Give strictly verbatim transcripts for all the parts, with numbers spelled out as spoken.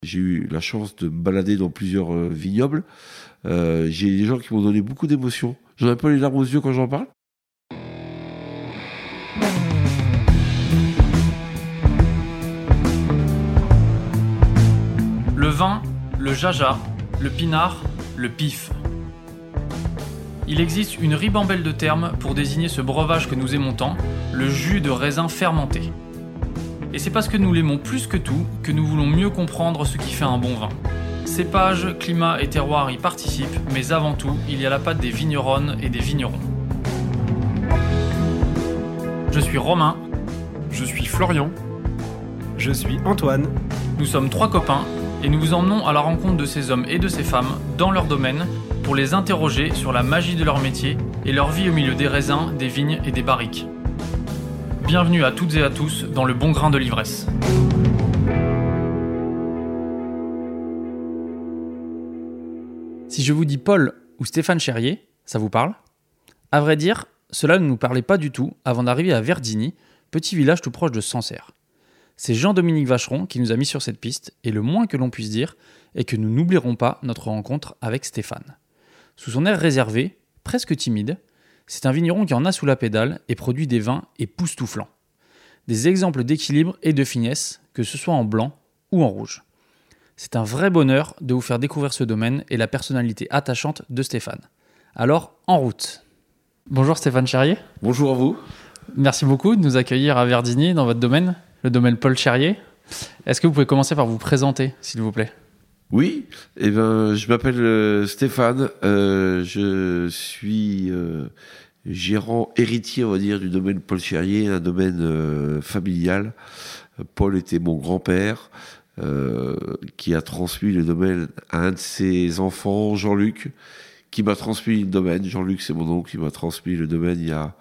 J'ai eu la chance de me balader dans plusieurs euh, vignobles. Euh, j'ai des gens qui m'ont donné beaucoup d'émotions. J'en ai un peu les larmes aux yeux quand j'en parle. Le vin, le jaja, le pinard, le pif. Il existe une ribambelle de termes pour désigner ce breuvage que nous aimons tant, le jus de raisin fermenté. Et c'est parce que nous l'aimons plus que tout que nous voulons mieux comprendre ce qui fait un bon vin. Cépage, climat et terroir y participent, mais avant tout, il y a la patte des vigneronnes et des vignerons. Je suis Romain. Je suis Florian. Je suis Antoine. Nous sommes trois copains et nous vous emmenons à la rencontre de ces hommes et de ces femmes dans leur domaine pour les interroger sur la magie de leur métier et leur vie au milieu des raisins, des vignes et des barriques. Bienvenue à toutes et à tous dans le bon grain de l'ivresse. Si je vous dis Paul ou Stéphane Cherrier, ça vous parle ? À vrai dire, cela ne nous parlait pas du tout avant d'arriver à Verdigny, petit village tout proche de Sancerre. C'est Jean-Dominique Vacheron qui nous a mis sur cette piste et le moins que l'on puisse dire est que nous n'oublierons pas notre rencontre avec Stéphane. Sous son air réservé, presque timide, c'est un vigneron qui en a sous la pédale et produit des vins époustouflants. Des exemples d'équilibre et de finesse, que ce soit en blanc ou en rouge. C'est un vrai bonheur de vous faire découvrir ce domaine et la personnalité attachante de Stéphane. Alors, en route. Bonjour Stéphane Cherrier. Bonjour à vous. Merci beaucoup de nous accueillir à Verdigny dans votre domaine, le domaine Paul Cherrier. Est-ce que vous pouvez commencer par vous présenter, s'il vous plaît ? Oui, eh ben, je m'appelle euh, Stéphane, euh, je suis euh, gérant héritier, on va dire, du domaine Paul Cherrier, un domaine euh, familial. Paul était mon grand-père, euh, qui a transmis le domaine à un de ses enfants, Jean-Luc, qui m'a transmis le domaine. Jean-Luc, c'est mon oncle, qui m'a transmis le domaine il y a,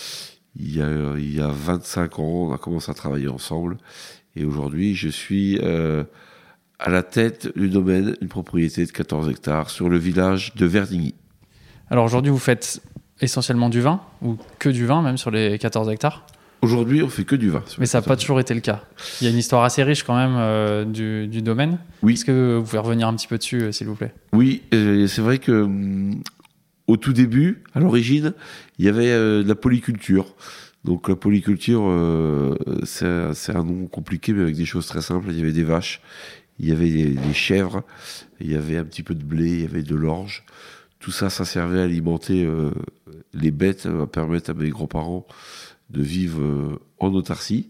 il y a, il y a vingt-cinq ans. On a commencé à travailler ensemble. Et aujourd'hui, je suis euh, à la tête du domaine, une propriété de quatorze hectares sur le village de Verdigny. Alors aujourd'hui, vous faites essentiellement du vin, ou que du vin, même sur les quatorze hectares ? Aujourd'hui, on fait que du vin. Mais ça n'a pas toujours été le cas. Il y a une histoire assez riche quand même euh, du, du domaine. Oui. Est-ce que vous pouvez revenir un petit peu dessus, euh, s'il vous plaît ? Oui, euh, c'est vrai que hum, au tout début, à l'origine, il y avait euh, de la polyculture. Donc la polyculture, euh, c'est, un, c'est un nom compliqué, mais avec des choses très simples. Il y avait des vaches, il y avait des, des chèvres, il y avait un petit peu de blé, il y avait de l'orge. Tout ça, ça servait à alimenter euh, les bêtes, à permettre à mes grands-parents de vivre euh, en autarcie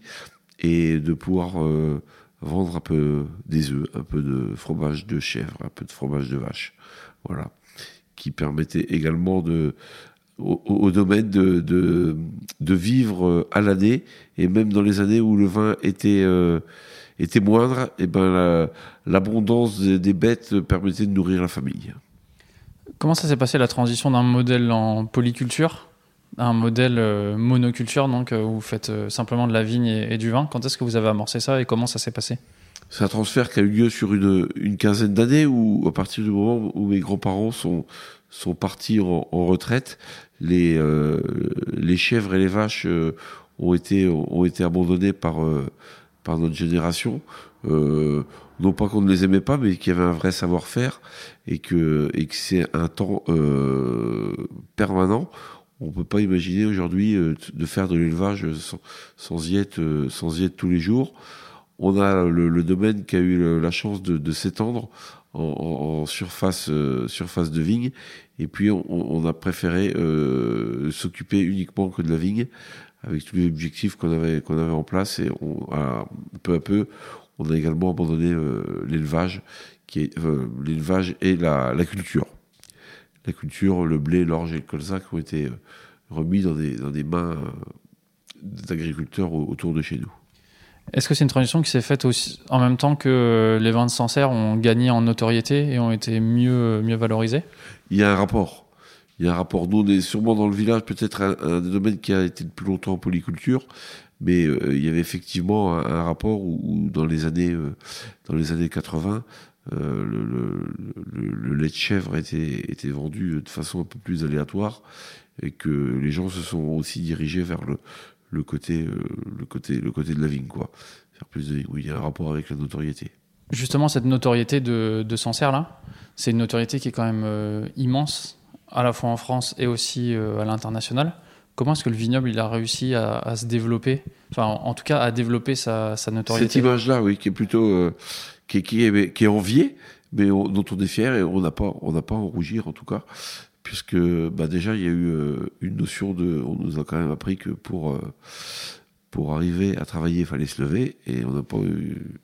et de pouvoir euh, vendre un peu des œufs, un peu de fromage de chèvre, un peu de fromage de vache. Voilà. Qui permettait également de, au, au domaine de, de, de vivre à l'année, et même dans les années où le vin était, euh, était moindre, et ben la, l'abondance des, des bêtes permettait de nourrir la famille. Comment ça s'est passé la transition d'un modèle en polyculture à un modèle euh, monoculture, donc euh, où vous faites euh, simplement de la vigne et, et du vin ? Quand est-ce que vous avez amorcé ça et comment ça s'est passé ? C'est un transfert qui a eu lieu sur une, une quinzaine d'années, où à partir du moment où mes grands-parents sont, sont partis en, en retraite, les, euh, les chèvres et les vaches euh, ont été, ont été abandonnés par, euh, par notre génération. Euh, non pas qu'on ne les aimait pas, mais qu'il y avait un vrai savoir-faire et que, et que c'est un temps euh, permanent. On peut pas imaginer aujourd'hui euh, de faire de l'élevage sans, sans y être, euh, sans y être tous les jours. On a le, le domaine qui a eu le, la chance de, de s'étendre en, en, en surface, euh, surface de vigne, et puis on, on a préféré euh, s'occuper uniquement que de la vigne, avec tous les objectifs qu'on avait, qu'on avait en place, et on a, peu à peu, on a également abandonné euh, l'élevage, qui est euh, l'élevage et la, la culture. La culture, le blé, l'orge et le colza qui ont été remis dans des, dans des mains d'agriculteurs autour de chez nous. Est-ce que c'est une transition qui s'est faite aussi en même temps que les vins de Sancerre ont gagné en notoriété et ont été mieux, mieux valorisés ? Il y a un rapport. Il y a un rapport. Nous, on est sûrement dans le village, peut-être un, un des domaines qui a été le plus longtemps en polyculture, mais euh, il y avait effectivement un, un rapport où, où dans les années, euh, dans les années quatre-vingts, Euh, le, le, le lait de chèvre était, était vendu de façon un peu plus aléatoire, et que les gens se sont aussi dirigés vers le, le, côté, euh, le, côté, le côté de la vigne, quoi. Faire plus de vigne. Oui, il y a un rapport avec la notoriété. Justement, cette notoriété de, de Sancerre, là, c'est une notoriété qui est quand même euh, immense, à la fois en France et aussi euh, à l'international. Comment est-ce que le vignoble il a réussi à, à se développer, enfin en, en tout cas à développer sa, sa notoriété? Cette image-là, oui, qui est plutôt euh, qui, est, qui, est, qui est enviée, mais on, dont on est fier et on n'a pas on n'a pas à en rougir en tout cas, puisque bah déjà il y a eu euh, une notion de, on nous a quand même appris que pour euh, pour arriver à travailler il fallait se lever, et on n'a pas eu,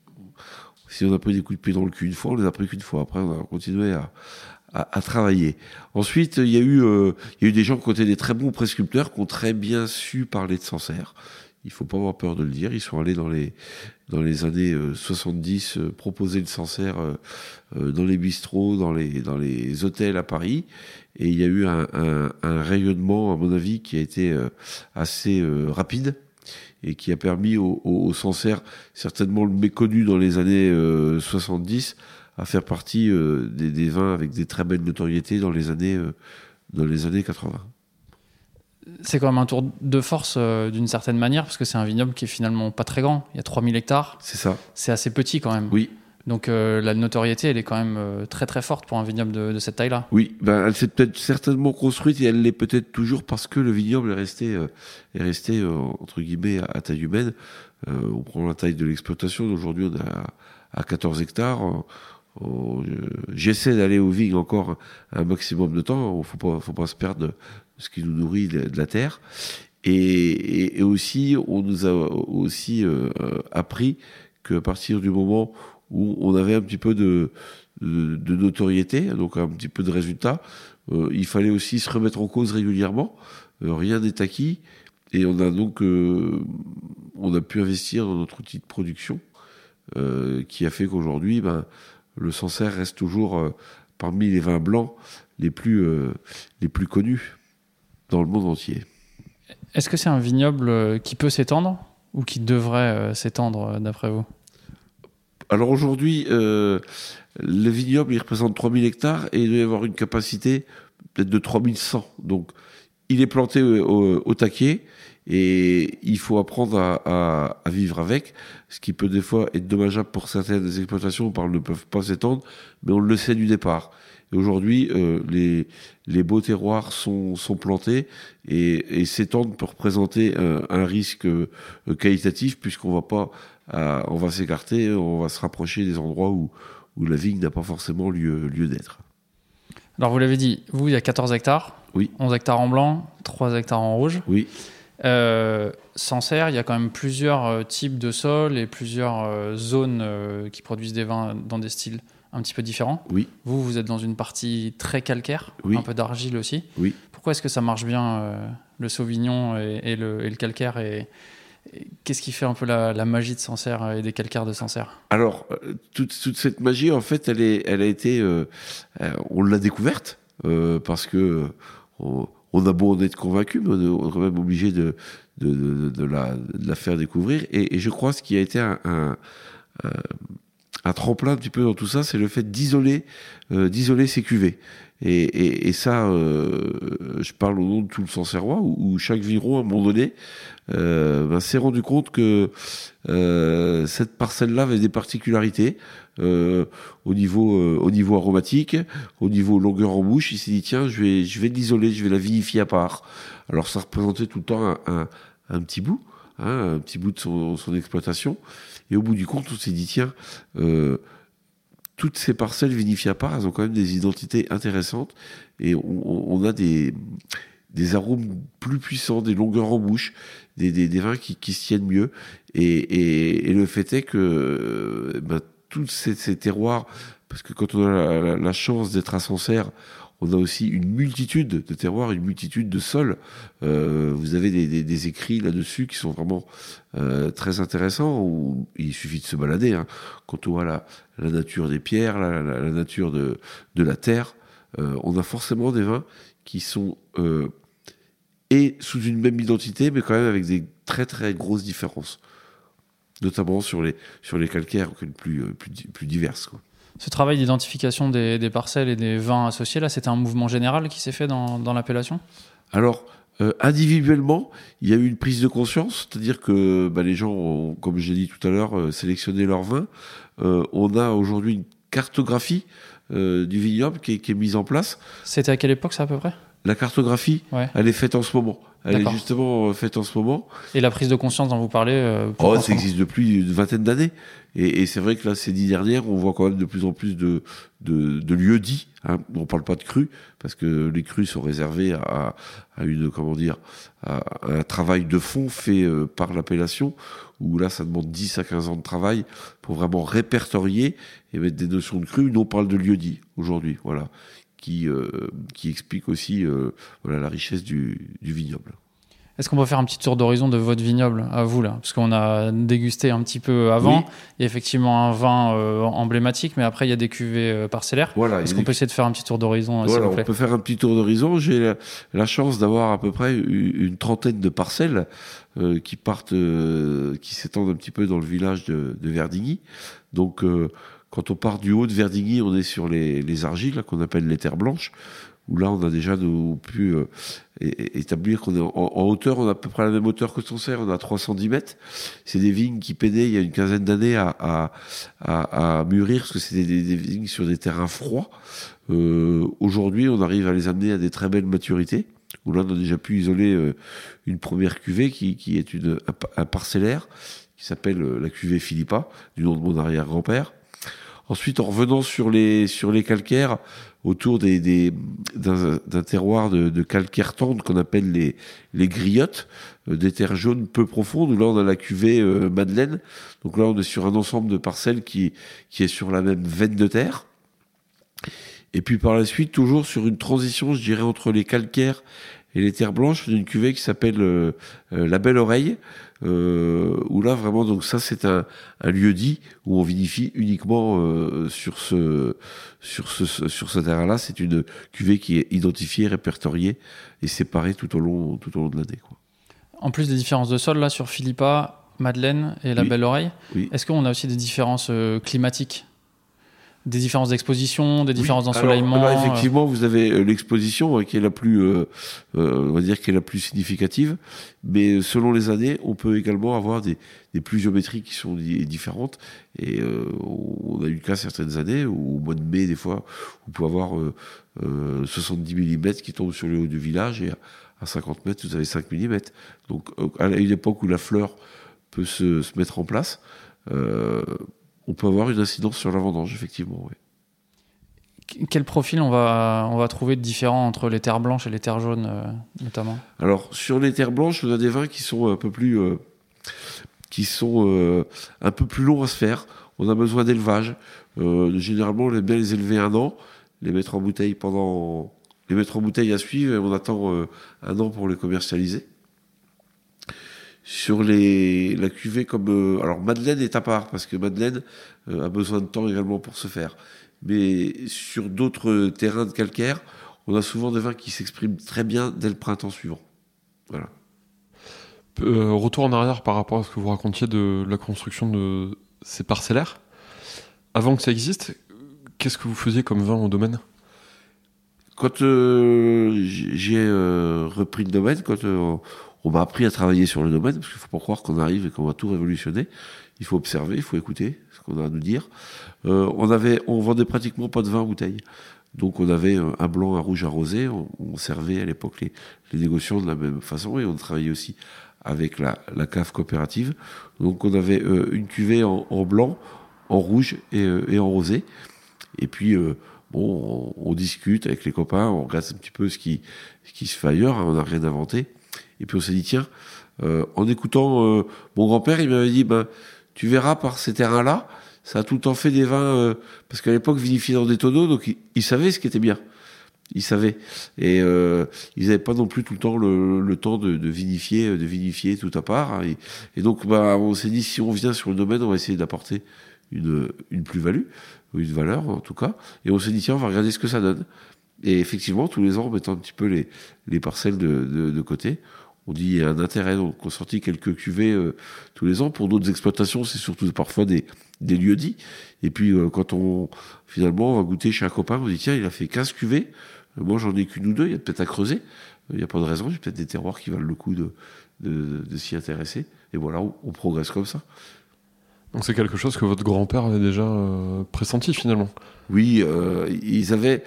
si on a pris des coups de pied dans le cul une fois, on les a pris qu'une fois. Après on a continué à À, à travailler. Ensuite, il y a eu, euh, il y a eu des gens qui ont été des très bons prescripteurs, qui ont très bien su parler de Sancerre. Il faut pas avoir peur de le dire. Ils sont allés dans les dans les années euh, soixante-dix euh, proposer le Sancerre euh, euh, dans les bistrots, dans les dans les hôtels à Paris. Et il y a eu un, un, un rayonnement, à mon avis, qui a été euh, assez euh, rapide et qui a permis au, au, au Sancerre, certainement le méconnu dans les années euh, soixante-dix, à faire partie euh, des, des vins avec des très belles notoriétés dans les années, euh, dans les années quatre-vingts. C'est quand même un tour de force euh, d'une certaine manière, parce que c'est un vignoble qui est finalement pas très grand. Il y a trois mille hectares. C'est ça. C'est assez petit quand même. Oui. Donc euh, la notoriété, elle est quand même euh, très très forte pour un vignoble de, de cette taille-là. Oui, ben, elle s'est peut-être certainement construite, et elle l'est peut-être toujours parce que le vignoble est resté, euh, est resté euh, entre guillemets, à, à taille humaine. Euh, on prend la taille de l'exploitation. Aujourd'hui, on est à, à quatorze hectares. On, on, j'essaie d'aller aux vignes encore un, un maximum de temps. Il ne faut pas, faut pas se perdre de ce qui nous nourrit de, de la terre. Et, et, et aussi, on nous a aussi euh, appris qu'à partir du moment où on avait un petit peu de, de, de notoriété, donc un petit peu de résultats, euh, il fallait aussi se remettre en cause régulièrement. Euh, rien n'est acquis, et on a donc euh, on a pu investir dans notre outil de production, euh, qui a fait qu'aujourd'hui, ben, le Sancerre reste toujours euh, parmi les vins blancs les plus euh, les plus connus dans le monde entier. Est-ce que c'est un vignoble qui peut s'étendre ou qui devrait euh, s'étendre d'après vous? Alors aujourd'hui, euh, le vignoble, il représente trois mille hectares et il doit y avoir une capacité peut-être de trois mille cent. Donc, il est planté au, au, au taquet, et il faut apprendre à, à, à vivre avec, ce qui peut des fois être dommageable pour certaines exploitations, car elles ne peuvent pas s'étendre, mais on le sait du départ. Et aujourd'hui, euh, les, les beaux terroirs sont, sont plantés, et, et s'étendre peut représenter un, un risque euh, qualitatif, puisqu'on va pas, euh, on va s'écarter, on va se rapprocher des endroits où, où la vigne n'a pas forcément lieu, lieu d'être. Alors vous l'avez dit, vous, il y a quatorze hectares, oui. onze hectares en blanc, trois hectares en rouge. Oui. Euh, Sancerre, il y a quand même plusieurs euh, types de sols et plusieurs euh, zones euh, qui produisent des vins dans des styles un petit peu différents. Oui. Vous, vous êtes dans une partie très calcaire, oui. un peu d'argile aussi. Oui. Pourquoi est-ce que ça marche bien, euh, le Sauvignon et, et, le, et le calcaire, et, et qu'est-ce qui fait un peu la, la magie de Sancerre et des calcaires de Sancerre? Alors, euh, toute, toute cette magie, en fait, elle, est, elle a été... Euh, euh, on l'a découverte, euh, parce que... Euh, on, On a beau en être convaincu, mais on est quand même obligé de, de, de, de, la, de la faire découvrir. Et, et je crois que ce qui a été un, un, un, un tremplin un petit peu dans tout ça, c'est le fait d'isoler, euh, d'isoler ces cuvées. Et, et, et ça, euh, je parle au nom de tout le Sancerrois, où, où chaque vigneron, à un moment donné, euh, ben, s'est rendu compte que euh, cette parcelle-là avait des particularités. Euh, au niveau euh, au niveau aromatique, au niveau longueur en bouche, il s'est dit tiens, je vais je vais l'isoler, je vais la vinifier à part. Alors ça représentait tout le temps un, un, un petit bout, hein, un petit bout de son, son exploitation. Et au bout du compte, on s'est dit tiens, euh, toutes ces parcelles vinifiées à part, elles ont quand même des identités intéressantes, et on, on a des des arômes plus puissants, des longueurs en bouche, des des, des vins qui qui se tiennent mieux. Et et, et le fait est que ben, tous ces, ces terroirs, parce que quand on a la, la, la chance d'être à Sancerre, on a aussi une multitude de terroirs, une multitude de sols. Euh, vous avez des, des, des écrits là-dessus qui sont vraiment euh, très intéressants, où il suffit de se balader. Hein. Quand on voit la, la nature des pierres, la, la, la nature de, de la terre, euh, on a forcément des vins qui sont euh, et sous une même identité, mais quand même avec des très très grosses différences, notamment sur les, sur les calcaires plus, plus, plus diverses, quoi. Ce travail d'identification des, des parcelles et des vins associés, là, c'était un mouvement général qui s'est fait dans, dans l'appellation? Alors, Euh, individuellement, il y a eu une prise de conscience, c'est-à-dire que bah, les gens ont, comme je l'ai dit tout à l'heure, euh, sélectionné leur vin. Euh, on a aujourd'hui une cartographie euh, du vignoble qui est, qui est mise en place. C'était à quelle époque ça à peu près ? La cartographie, Ouais. elle est faite en ce moment. Elle D'accord. est justement euh, faite en ce moment. Et la prise de conscience dont vous parlez euh, pour Oh, quand ça existe depuis une vingtaine d'années. Et, et c'est vrai que là, ces dix dernières, on voit quand même de plus en plus de, de, de lieux dits. Hein. On parle pas de crus, parce que les crus sont réservés à, à une, comment dire, à, à un travail de fond fait euh, par l'appellation, où là, ça demande dix à quinze ans de travail pour vraiment répertorier et mettre des notions de crus. Nous, on parle de lieux dits aujourd'hui, voilà, qui, euh, qui explique aussi euh, voilà, la richesse du, du vignoble. Est-ce qu'on peut faire un petit tour d'horizon de votre vignoble à vous là ? Parce qu'on a dégusté un petit peu avant. Oui. Il y a effectivement un vin euh, emblématique, mais après il y a des cuvées euh, parcellaires. Voilà, Est-ce il y a qu'on des- peut essayer de faire un petit tour d'horizon, euh, Voilà, s'il vous on plaît ? peut faire un petit tour d'horizon. J'ai la, la chance d'avoir à peu près une, une trentaine de parcelles euh, qui partent, euh, qui s'étendent un petit peu dans le village de, de Verdigny. Donc, euh, quand on part du haut de Verdigny, on est sur les, les argiles là, qu'on appelle les terres blanches, où là, on a déjà nous, pu euh, é- é- établir qu'on est en, en hauteur, on a à peu près la même hauteur que Sancerre, on a trois cent dix mètres. C'est des vignes qui peinaient il y a une quinzaine d'années à, à, à, à mûrir, parce que c'était des, des vignes sur des terrains froids. Euh, aujourd'hui, on arrive à les amener à des très belles maturités, où là, on a déjà pu isoler euh, une première cuvée qui, qui est une, un, pa- un parcellaire, qui s'appelle euh, la cuvée Philippa, du nom de mon arrière-grand-père. Ensuite, en revenant sur les, sur les calcaires, autour des, des, d'un, d'un terroir de, de calcaire tendre qu'on appelle les, les griottes, euh, des terres jaunes peu profondes, où là, on a la cuvée euh, Madeleine. Donc là, on est sur un ensemble de parcelles qui, qui est sur la même veine de terre. Et puis par la suite, toujours sur une transition, je dirais, entre les calcaires et les terres blanches, d'une cuvée qui s'appelle euh, euh, La Belle Oreille, euh, où là vraiment, donc ça c'est un, un lieu dit où on vinifie uniquement euh, sur ce sur ce sur ce terrain-là. C'est une cuvée qui est identifiée, répertoriée et séparée tout au long tout au long de l'année, quoi. En plus des différences de sol là sur Philippa, Madeleine et La Oui. Belle Oreille, Oui. est-ce qu'on a aussi des différences euh, climatiques ? Des différences d'exposition, des différences Oui, d'ensoleillement alors, là, euh, effectivement, vous avez euh, l'exposition euh, qui est la plus, euh, euh, on va dire, qui est la plus significative. Mais selon les années, on peut également avoir des, des pluviométries qui sont di- différentes. Et euh, on a eu le cas certaines années où, au mois de mai, des fois, on peut avoir euh, euh, soixante-dix millimètres qui tombent sur le haut du village et à, à cinquante mètres, vous avez cinq millimètres. Donc, euh, à une époque où la fleur peut se, se mettre en place, euh, on peut avoir une incidence sur la vendange, effectivement, oui. Quel profil on va, on va trouver de différent entre les terres blanches et les terres jaunes, euh, notamment ? Alors, sur les terres blanches, on a des vins qui sont un peu plus, euh, qui sont euh, un peu plus longs à se faire. On a besoin d'élevage. Euh, généralement, on aime bien les élever un an, les mettre en bouteille pendant, les mettre en bouteille à suivre, et on attend euh, un an pour les commercialiser. Sur les, la cuvée comme, euh, alors Madeleine est à part, parce que Madeleine euh, a besoin de temps également pour se faire. Mais sur d'autres terrains de calcaire, on a souvent des vins qui s'expriment très bien dès le printemps suivant. Voilà. Euh, retour en arrière par rapport à ce que vous racontiez de la construction de ces parcellaires. Avant que ça existe, qu'est-ce que vous faisiez comme vin au domaine ? Quand euh, j'ai euh, repris le domaine, quand euh, on m'a appris à travailler sur le domaine, parce qu'il faut pas croire qu'on arrive et qu'on va tout révolutionner, il faut observer, il faut écouter ce qu'on a à nous dire. Euh, on avait, on vendait pratiquement pas de vin en bouteille. Donc on avait un blanc, un rouge, un rosé. On, on servait à l'époque les, les négociants de la même façon et on travaillait aussi avec la, la cave coopérative. Donc on avait euh, une cuvée en, en blanc, en rouge et, euh, et en rosé. Et puis euh, bon, on, on discute avec les copains, on regarde un petit peu ce qui, ce qui se fait ailleurs. Hein, on n'a rien inventé. Et puis on s'est dit tiens, euh, en écoutant euh, mon grand-père, il m'avait dit ben tu verras par ces terrains-là. Ça a tout le temps fait des vins, euh, parce qu'à l'époque, vinifiaient dans des tonneaux, donc ils, ils savaient ce qui était bien. Ils savaient. Et euh, ils n'avaient pas non plus tout le temps le, le temps de, de vinifier, de vinifier tout à part. Hein. Et, et donc, bah, on s'est dit, si on vient sur le domaine, on va essayer d'apporter une, une plus-value, une valeur en tout cas. Et on s'est dit, tiens, on va regarder ce que ça donne. Et effectivement, tous les ans, en mettant un petit peu les, les parcelles de, de, de côté, on dit il y a un intérêt. Donc, on sortit quelques cuvées euh, tous les ans. Pour d'autres exploitations, c'est surtout parfois des, des lieux dits. Et puis, euh, quand on, finalement, on va goûter chez un copain, on dit tiens, il a fait quinze cuvées. Euh, moi, j'en ai qu'une ou deux. Il y a peut-être à creuser. il n'y a pas de raison, j'ai peut-être des terroirs qui valent le coup de, de, de s'y intéresser. Et voilà, on, on progresse comme ça. Donc c'est quelque chose que votre grand-père avait déjà euh, pressenti finalement. Oui, euh, ils avaient...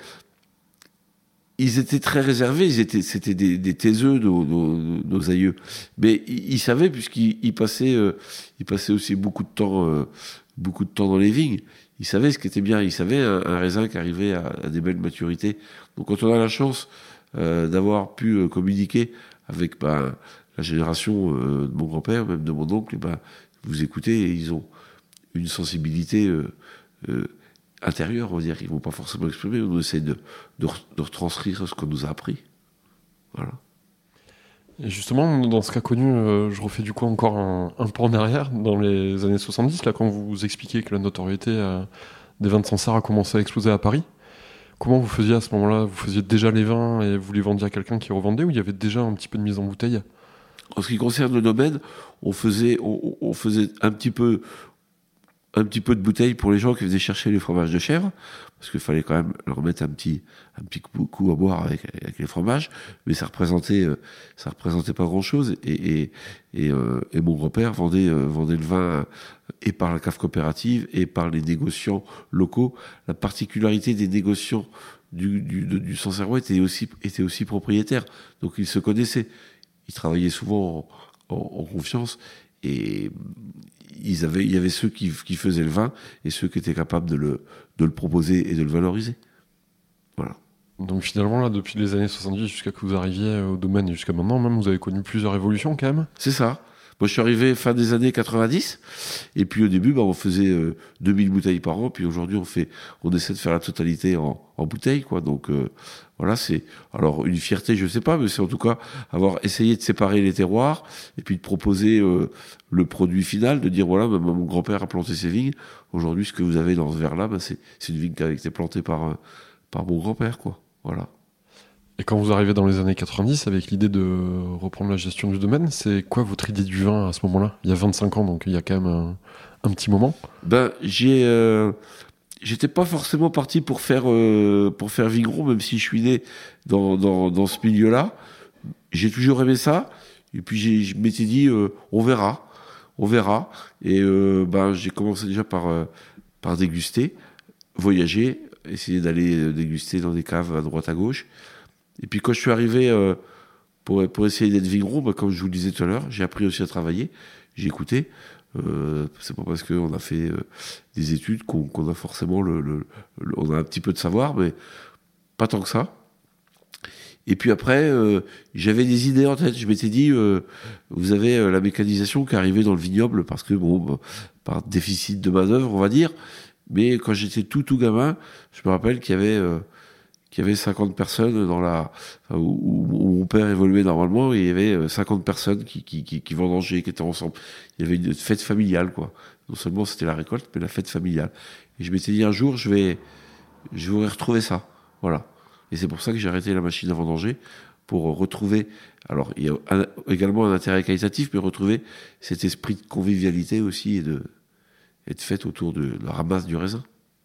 Ils étaient très réservés, ils étaient, c'était des, des taiseux, nos, nos, nos aïeux. Mais ils, ils savaient, puisqu'ils ils passaient, euh, ils passaient aussi beaucoup de temps, euh, beaucoup de temps dans les vignes. Ils savaient ce qui était bien. Ils savaient un, un raisin qui arrivait à, à des belles maturités. Donc quand on a la chance euh, d'avoir pu euh, communiquer avec ben, la génération euh, de mon grand-père, même de mon oncle, ben, vous écoutez, et ils ont une sensibilité euh, euh, intérieure, on va dire, qu'ils ne vont pas forcément exprimer. On essaie de, de, de retranscrire ce qu'on nous a appris. Voilà. Et justement, dans ce cas connu, euh, je refais du coup encore un, un pas en arrière, dans les années soixante-dix, là, quand vous expliquez que la notoriété euh, des vins de Sancerre a commencé à exploser à Paris, comment vous faisiez à ce moment-là? Vous faisiez déjà les vins et vous les vendiez à quelqu'un qui revendait, ou il y avait déjà un petit peu de mise en bouteille? En ce qui concerne le domaine, on faisait, on, on faisait un petit peu... un petit peu de bouteille pour les gens qui venaient chercher les fromages de chèvre, parce qu'il fallait quand même leur mettre un petit, un petit coup à boire avec, avec les fromages, mais ça représentait, ça représentait pas grand chose, et, et, et, euh, et mon grand-père vendait, euh, vendait le vin et par la cave coopérative et par les négociants locaux. La particularité des négociants du, du, du, du Sancerrois était aussi, était aussi propriétaires, donc ils se connaissaient. Ils travaillaient souvent en, en, en confiance, et ils avaient, il y avait ceux qui, qui faisaient le vin et ceux qui étaient capables de le, de le proposer et de le valoriser. Voilà. Donc finalement, là, depuis les années soixante-dix jusqu'à que vous arriviez au domaine et jusqu'à maintenant, même, vous avez connu plusieurs évolutions quand même? C'est ça. Moi, je suis arrivé fin des années quatre-vingt-dix, et puis au début, bah, on faisait euh, deux mille bouteilles par an, puis aujourd'hui, on fait, on essaie de faire la totalité en, en bouteilles, quoi. Donc euh, voilà, c'est alors une fierté, je sais pas, mais c'est en tout cas avoir essayé de séparer les terroirs et puis de proposer euh, le produit final, de dire voilà, bah, mon grand-père a planté ses vignes. Aujourd'hui, ce que vous avez dans ce verre-là, bah, c'est, c'est une vigne qui a été plantée par euh, par mon grand-père, quoi. Voilà. Et quand vous arrivez dans les années quatre-vingt-dix avec l'idée de reprendre la gestion du domaine, c'est quoi votre idée du vin à ce moment-là? Il y a vingt-cinq ans, donc il y a quand même un, un petit moment. Ben, j'ai, euh, j'étais pas forcément parti pour faire, euh, pour faire vigneron, même si je suis né dans, dans, dans ce milieu-là. J'ai toujours aimé ça. Et puis j'ai, je m'étais dit, euh, on verra, on verra. Et euh, ben, j'ai commencé déjà par, euh, par déguster, voyager, essayer d'aller déguster dans des caves à droite à gauche. Et puis quand je suis arrivé euh, pour, pour essayer d'être vigneron, bah, comme je vous le disais tout à l'heure, j'ai appris aussi à travailler, j'ai écouté. Euh, c'est pas parce qu'on a fait euh, des études qu'on, qu'on a forcément le, le, le... On a un petit peu de savoir, mais pas tant que ça. Et puis après, euh, j'avais des idées en tête. Je m'étais dit, euh, vous avez euh, la mécanisation qui est arrivée dans le vignoble, parce que, bon, bah, par déficit de main-d'œuvre, on va dire. Mais quand j'étais tout, tout gamin, je me rappelle qu'il y avait... Euh, qu'il y avait cinquante personnes dans la, où, où mon père évoluait normalement, et il y avait cinquante personnes qui, qui, qui, qui vendangeaient, qui étaient ensemble. Il y avait une fête familiale, quoi. Non seulement c'était la récolte, mais la fête familiale. Et je m'étais dit, un jour, je vais, je vais retrouver ça. Voilà. Et c'est pour ça que j'ai arrêté la machine à vendanger, pour retrouver, alors, il y a un, également un intérêt qualitatif, mais retrouver cet esprit de convivialité aussi, et de, et de fête autour de la ramasse du raisin.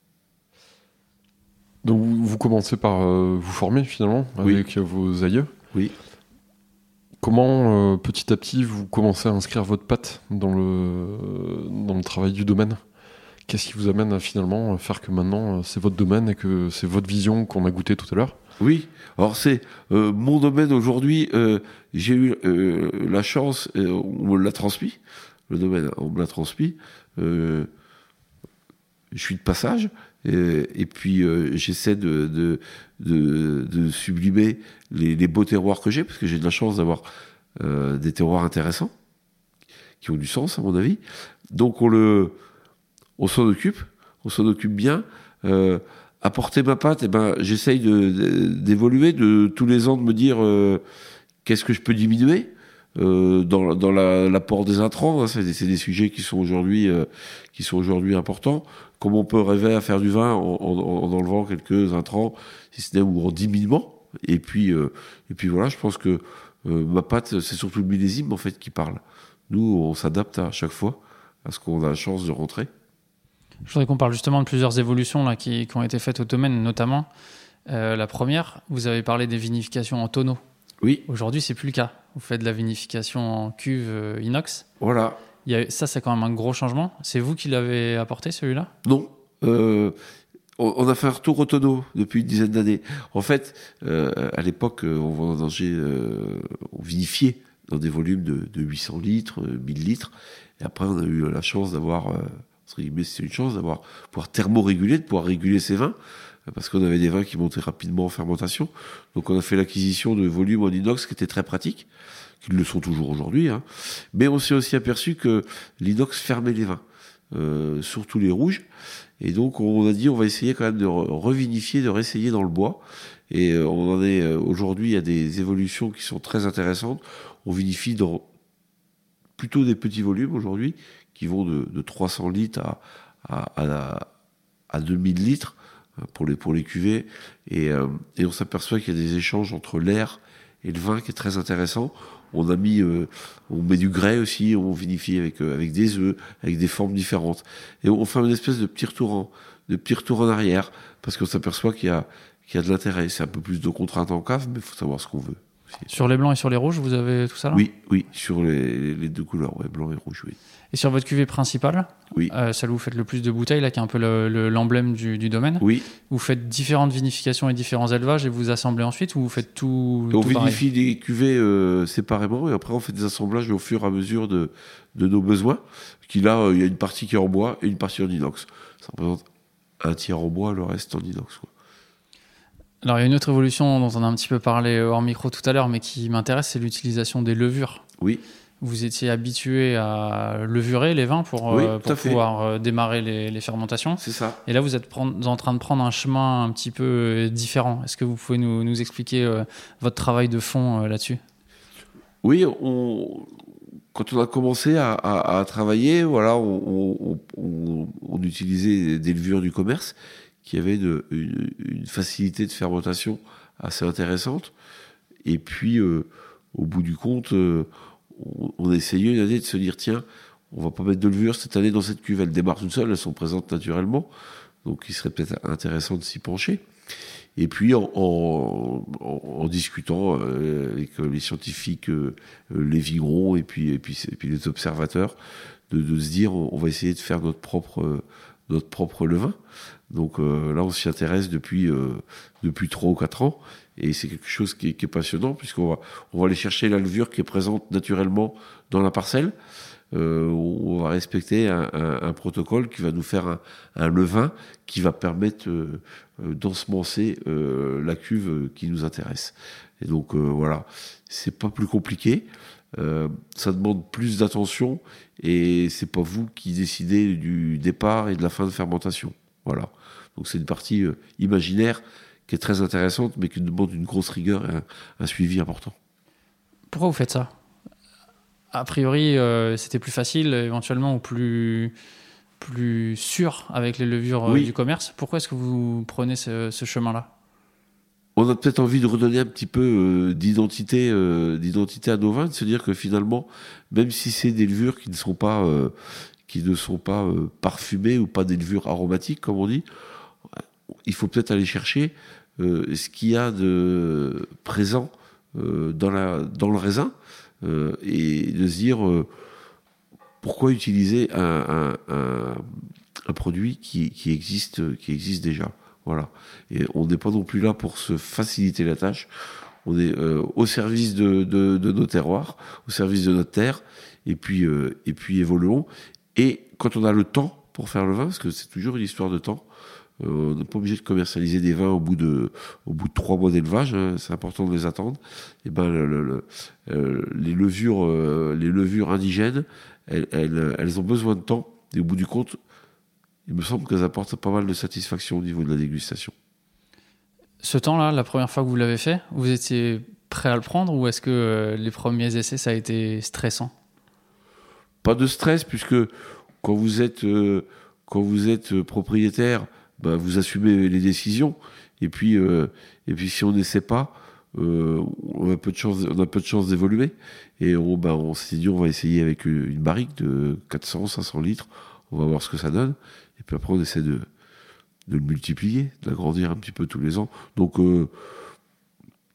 Donc vous, vous commencez par euh, vous former finalement avec oui. vos aïeux. Oui. Comment euh, petit à petit vous commencez à inscrire votre patte dans le dans le travail du domaine? Qu'est-ce qui vous amène à finalement faire que maintenant c'est votre domaine et que c'est votre vision qu'on a goûté tout à l'heure? Oui. Alors c'est euh, mon domaine aujourd'hui. Euh, j'ai eu euh, la chance, euh, on me l'a transmis. Le domaine, on me l'a transmis. Euh, je suis de passage. Et, et puis euh, j'essaie de, de, de, de sublimer les, les beaux terroirs que j'ai, parce que j'ai de la chance d'avoir euh, des terroirs intéressants, qui ont du sens à mon avis. Donc on, le, on s'en occupe, on s'en occupe bien. Euh, apporter ma patte, eh ben, j'essaye de, de, d'évoluer, de tous les ans de me dire euh, qu'est-ce que je peux diminuer. Euh, dans, dans la, l'apport des intrants, hein, c'est, des, c'est des sujets qui sont aujourd'hui euh, qui sont aujourd'hui importants. Comment on peut rêver à faire du vin en, en, en enlevant quelques intrants, si ce n'est ou en diminuant. Et puis euh, et puis voilà, je pense que euh, ma patte, c'est surtout le millésime en fait qui parle. Nous, on s'adapte à chaque fois à ce qu'on a la chance de rentrer. Je voudrais qu'on parle justement de plusieurs évolutions là qui, qui ont été faites au domaine, notamment euh, la première. Vous avez parlé des vinifications en tonneaux. Oui, Aujourd'hui, c'est plus le cas. Vous faites de la vinification en cuve euh, inox. voilà. Il y a, ça, c'est quand même un gros changement. C'est vous qui l'avez apporté, celui-là? Non. Euh, on, on a fait un retour au tonneau depuis une dizaine d'années. En fait, euh, à l'époque, euh, on vendangeait, euh, on vinifiait dans des volumes de, de huit cents litres, euh, mille litres. Et après, on a eu la chance d'avoir, euh, entre guillemets, c'est une chance d'avoir, pouvoir thermoréguler, de pouvoir réguler ces vins, euh, parce qu'on avait des vins qui montaient rapidement en fermentation. Donc, on a fait l'acquisition de volumes en inox qui étaient très pratiques, qui le sont toujours aujourd'hui, hein. Mais on s'est aussi aperçu que l'inox fermait les vins, euh, surtout les rouges. Et donc, on a dit, on va essayer quand même de re- revinifier, de réessayer dans le bois. Et euh, on en est, euh, aujourd'hui, il y a des évolutions qui sont très intéressantes. On vinifie dans plutôt des petits volumes aujourd'hui, qui vont de, de trois cents litres à, à, à, à deux mille litres pour les, pour les cuvées. Et, euh, et on s'aperçoit qu'il y a des échanges entre l'air et le vin qui est très intéressant. On a mis, euh, on met du grès aussi, on vinifie avec, euh, avec des œufs, avec des formes différentes. Et on fait une espèce de petit retour en, de petit retour en arrière, parce qu'on s'aperçoit qu'il y a, qu'il y a de l'intérêt. C'est un peu plus de contraintes en cave, mais il faut savoir ce qu'on veut. Sur les blancs et sur les rouges, vous avez tout ça là? Oui, oui, sur les, les deux couleurs, ouais, blanc et rouge, oui. Et sur votre cuvée principale, Oui. euh, celle où vous faites le plus de bouteilles, là, qui est un peu le- le- l'emblème du, du domaine, Oui, vous faites différentes vinifications et différents élevages et vous assemblez ensuite, ou vous faites tout, on tout pareil? vinifie les cuvées euh, séparément et après on fait des assemblages au fur et à mesure de, de nos besoins. Qui là, euh, il y a une partie qui est en bois et une partie en inox. Ça représente un tiers en bois, le reste en inox, quoi. Alors, il y a une autre évolution dont on a un petit peu parlé hors micro tout à l'heure, mais qui m'intéresse, c'est l'utilisation des levures. Oui, Vous étiez habitué à levurer les vins pour, Oui, euh, tout à pour fait. pouvoir euh, démarrer les, les fermentations. c'est ça. Et là, vous êtes prendre- en train de prendre un chemin un petit peu euh, différent. Est-ce que vous pouvez nous, nous expliquer euh, votre travail de fond euh, là-dessus? Oui, on, quand on a commencé à, à, à travailler, voilà, on, on, on, on utilisait des levures du commerce qui avaient de, une, une facilité de fermentation assez intéressante. Et puis, euh, au bout du compte, euh, on, on a essayé une année de se dire, tiens, on va pas mettre de levure cette année dans cette cuve. Elles démarrent toutes seules, elles sont présentes naturellement. Donc, il serait peut-être intéressant de s'y pencher. Et puis, en, en, en, en discutant euh, avec les scientifiques, euh, les vignerons et puis, et puis, et puis les observateurs, de, de se dire, on, on va essayer de faire notre propre, euh, notre propre levain. Donc euh, là, on s'y intéresse depuis, euh, depuis trois ou quatre ans. Et c'est quelque chose qui est, qui est passionnant, puisqu'on va, on va aller chercher la levure qui est présente naturellement dans la parcelle. Euh, on va respecter un, un, un protocole qui va nous faire un, un levain qui va permettre euh, euh, d'ensemencer euh, la cuve qui nous intéresse. Et donc euh, voilà, c'est pas plus compliqué. Euh, ça demande plus d'attention et c'est pas vous qui décidez du départ et de la fin de fermentation. Voilà. Donc c'est une partie euh, imaginaire qui est très intéressante, mais qui demande une grosse rigueur et un, un suivi important. Pourquoi vous faites ça? A priori, euh, c'était plus facile, éventuellement, ou plus, plus sûr avec les levures euh, Oui. du commerce. Pourquoi est-ce que vous prenez ce, ce chemin-là? On a peut-être envie de redonner un petit peu euh, d'identité, euh, d'identité à nos vins, de se dire que finalement, même si c'est des levures qui ne sont pas, euh, qui ne sont pas euh, parfumées ou pas des levures aromatiques, comme on dit, il faut peut-être aller chercher euh, ce qu'il y a de présent euh, dans, la, dans le raisin euh, et de se dire euh, pourquoi utiliser un, un, un, un produit qui, qui, existe, qui existe déjà. Voilà. Et on n'est pas non plus là pour se faciliter la tâche. On est euh, au service de, de, de nos terroirs, au service de notre terre, et puis, euh, et puis évoluons. Et quand on a le temps pour faire le vin, parce que c'est toujours une histoire de temps, euh, on n'est pas obligé de commercialiser des vins au bout de, au bout de trois mois d'élevage, hein, c'est important de les attendre. Et ben, le, le, le, euh, les levures, euh, les levures indigènes, elles, elles, elles ont besoin de temps. Et au bout du compte, il me semble qu'elles apportent pas mal de satisfaction au niveau de la dégustation. Ce temps-là, la première fois que vous l'avez fait, vous étiez prêt à le prendre, ou est-ce que euh, les premiers essais, ça a été stressant? Pas de stress, puisque quand vous êtes, euh, quand vous êtes propriétaire, bah, vous assumez les décisions. Et puis, euh, et puis si on n'essaie pas, euh, on a peu de chance, on a peu de chance d'évoluer. Et on, bah, on s'est dit, on va essayer avec une barrique de quatre cents, cinq cents litres. On va voir ce que ça donne. Et puis après, on essaie de, de le multiplier, de l'agrandir un petit peu tous les ans. Donc, euh,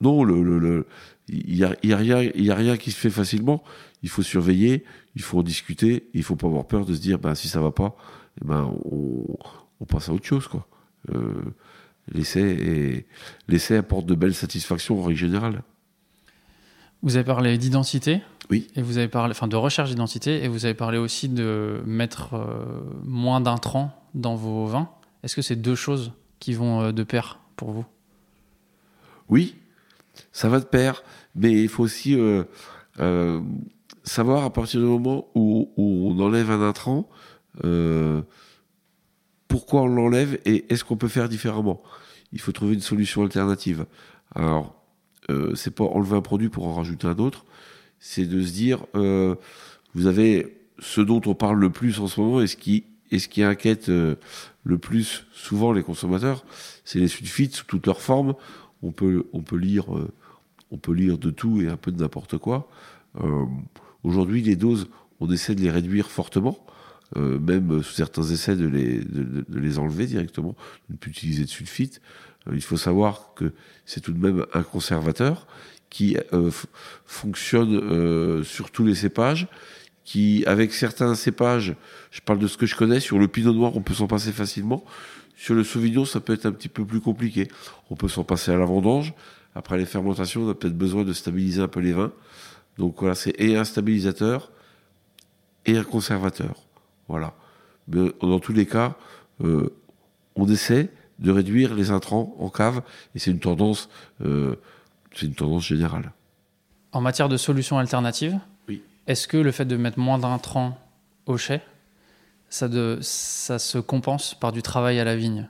non, le, le, le, il y a, il y a rien, il y a rien qui se fait facilement. Il faut surveiller, il faut en discuter, il faut pas avoir peur de se dire, ben, si ça va pas, eh ben, on, on passe à autre chose, quoi. Euh, l'essai, est, l'essai apporte de belles satisfactions en règle générale. Vous avez parlé d'identité. Oui. Et vous avez parlé, enfin, de recherche d'identité, et vous avez parlé aussi de mettre euh, moins d'intrants dans vos vins. Est-ce que c'est deux choses qui vont euh, de pair pour vous? Oui, ça va de pair, mais il faut aussi euh, euh, savoir à partir du moment où, où on enlève un intrant, euh, pourquoi on l'enlève et est-ce qu'on peut faire différemment. Il faut trouver une solution alternative. Alors, euh, c'est pas enlever un produit pour en rajouter un autre, c'est de se dire, euh, vous avez ce dont on parle le plus en ce moment et ce qui, et ce qui inquiète euh, le plus souvent les consommateurs, c'est les sulfites sous toutes leurs formes. On peut, on peut lire, euh, on peut lire de tout et un peu de n'importe quoi. Euh, aujourd'hui, les doses, on essaie de les réduire fortement, euh, même sous certains essais de les, de, de les enlever directement, de ne plus utiliser de sulfite. Euh, il faut savoir que c'est tout de même un conservateur qui euh, f- fonctionne euh, sur tous les cépages, qui, avec certains cépages, je parle de ce que je connais, sur le pinot noir, on peut s'en passer facilement. Sur le sauvignon, ça peut être un petit peu plus compliqué. On peut s'en passer à la vendange. Après les fermentations, on a peut-être besoin de stabiliser un peu les vins. Donc voilà, c'est et un stabilisateur et un conservateur. Voilà. Mais dans tous les cas, euh, on essaie de réduire les intrants en cave, et c'est une tendance, euh, c'est une tendance générale. En matière de solutions alternatives, oui. Est-ce que le fait de mettre moins d'intrants au chai, ça, de, ça se compense par du travail à la vigne?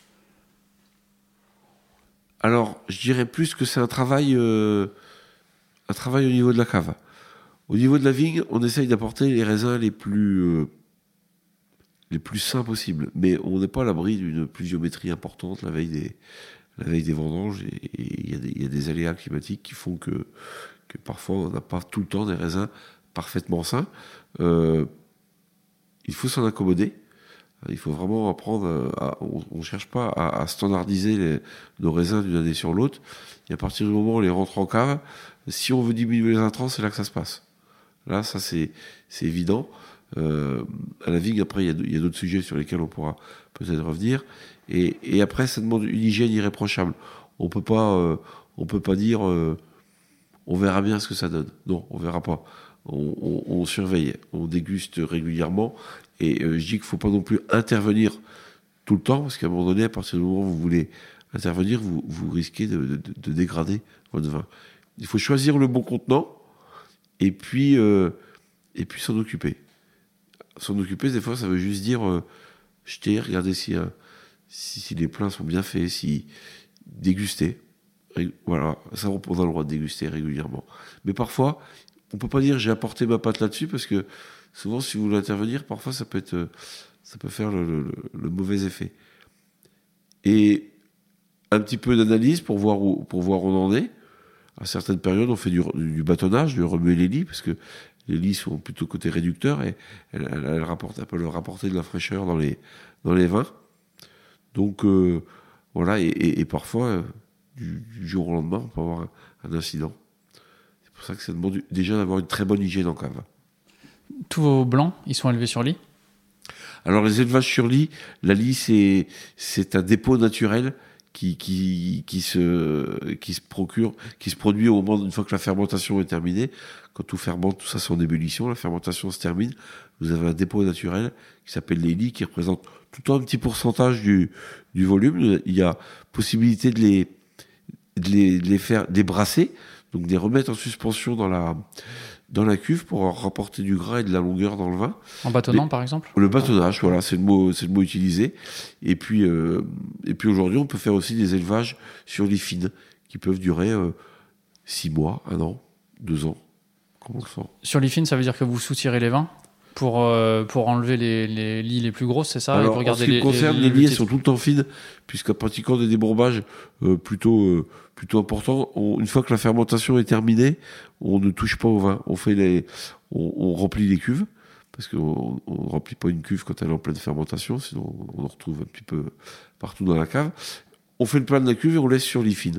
Alors, je dirais plus que c'est un travail, euh, un travail au niveau de la cave. Au niveau de la vigne, on essaye d'apporter les raisins les plus, euh, les plus sains possibles. Mais on n'est pas à l'abri d'une pluviométrie importante la veille des, la veille des vendanges. Et il y, y a des aléas climatiques qui font que, que parfois on n'a pas tout le temps des raisins parfaitement sains. Euh, il faut s'en accommoder. Il faut vraiment apprendre à, on ne cherche pas à, à standardiser les, nos raisins d'une année sur l'autre. Et à partir du moment où on les rentre en cave, si on veut diminuer les intrants, c'est là que ça se passe. Là, ça c'est, c'est évident. Euh, à la vigne, après, il y, y a d'autres sujets sur lesquels on pourra peut-être revenir. Et, et après, ça demande une hygiène irréprochable. On peut pas, euh, on peut pas dire, euh, on verra bien ce que ça donne. Non, on verra pas. On, on, on surveille, on déguste régulièrement. Et euh, je dis qu'il ne faut pas non plus intervenir tout le temps, parce qu'à un moment donné, à partir du moment où vous voulez intervenir, vous, vous risquez de, de, de dégrader votre vin. Il faut choisir le bon contenant, et puis, euh, et puis s'en occuper. S'en occuper, des fois, ça veut juste dire euh, jeter, regarder si, euh, si, si les plats sont bien faits, si déguster. Voilà, ça, on a le droit de déguster régulièrement. Mais parfois, on ne peut pas dire j'ai apporté ma pâte là-dessus, parce que souvent, si vous voulez intervenir, parfois, ça peut être, ça peut faire le, le, le mauvais effet. Et un petit peu d'analyse pour voir où, pour voir où on en est. À certaines périodes, on fait du, du bâtonnage, de remuer les lits, parce que les lits sont plutôt côté réducteur et elles, elles, elles rapportent, elles peuvent rapporter de la fraîcheur dans les, dans les vins. Donc, euh, voilà, et, et, et parfois, euh, du, du jour au lendemain, on peut avoir un, un incident. C'est pour ça que ça demande déjà d'avoir une très bonne hygiène en cave. Tous vos blancs, ils sont élevés sur lit? Alors, les élevages sur lit, la lit, c'est, c'est un dépôt naturel qui, qui, qui, se, qui se procure, qui se produit au moment, une fois que la fermentation est terminée. Quand tout fermente, tout ça c'est en ébullition, la fermentation se termine. Vous avez un dépôt naturel qui s'appelle les lits, qui représente tout un petit pourcentage du, du volume. Il y a possibilité de les, de les, de les faire, de les brasser, donc de les remettre en suspension dans la, dans la cuve pour rapporter du gras et de la longueur dans le vin. En bâtonnant, Les, par exemple? Le bâtonnage, voilà, c'est le mot, c'est le mot utilisé. Et puis, euh, et puis aujourd'hui, on peut faire aussi des élevages sur lit fine, qui peuvent durer euh, six mois, un an, deux ans. Comment on le sent ? Sur lit fine, ça veut dire que vous soutirez les vins pour, euh, pour enlever les, les lits les plus grosses, c'est ça? Alors, et vous en ce qui les, me concerne, les, les, les lits les... sont tout le temps fines, puisqu'en pratiquant des débourbages euh, plutôt, euh, plutôt importants, on, une fois que la fermentation est terminée, on ne touche pas au vin. On, fait les, on, on remplit les cuves, parce qu'on ne remplit pas une cuve quand elle est en pleine fermentation, sinon on en retrouve un petit peu partout dans la cave. On fait le plein de la cuve et on laisse sur lit fine.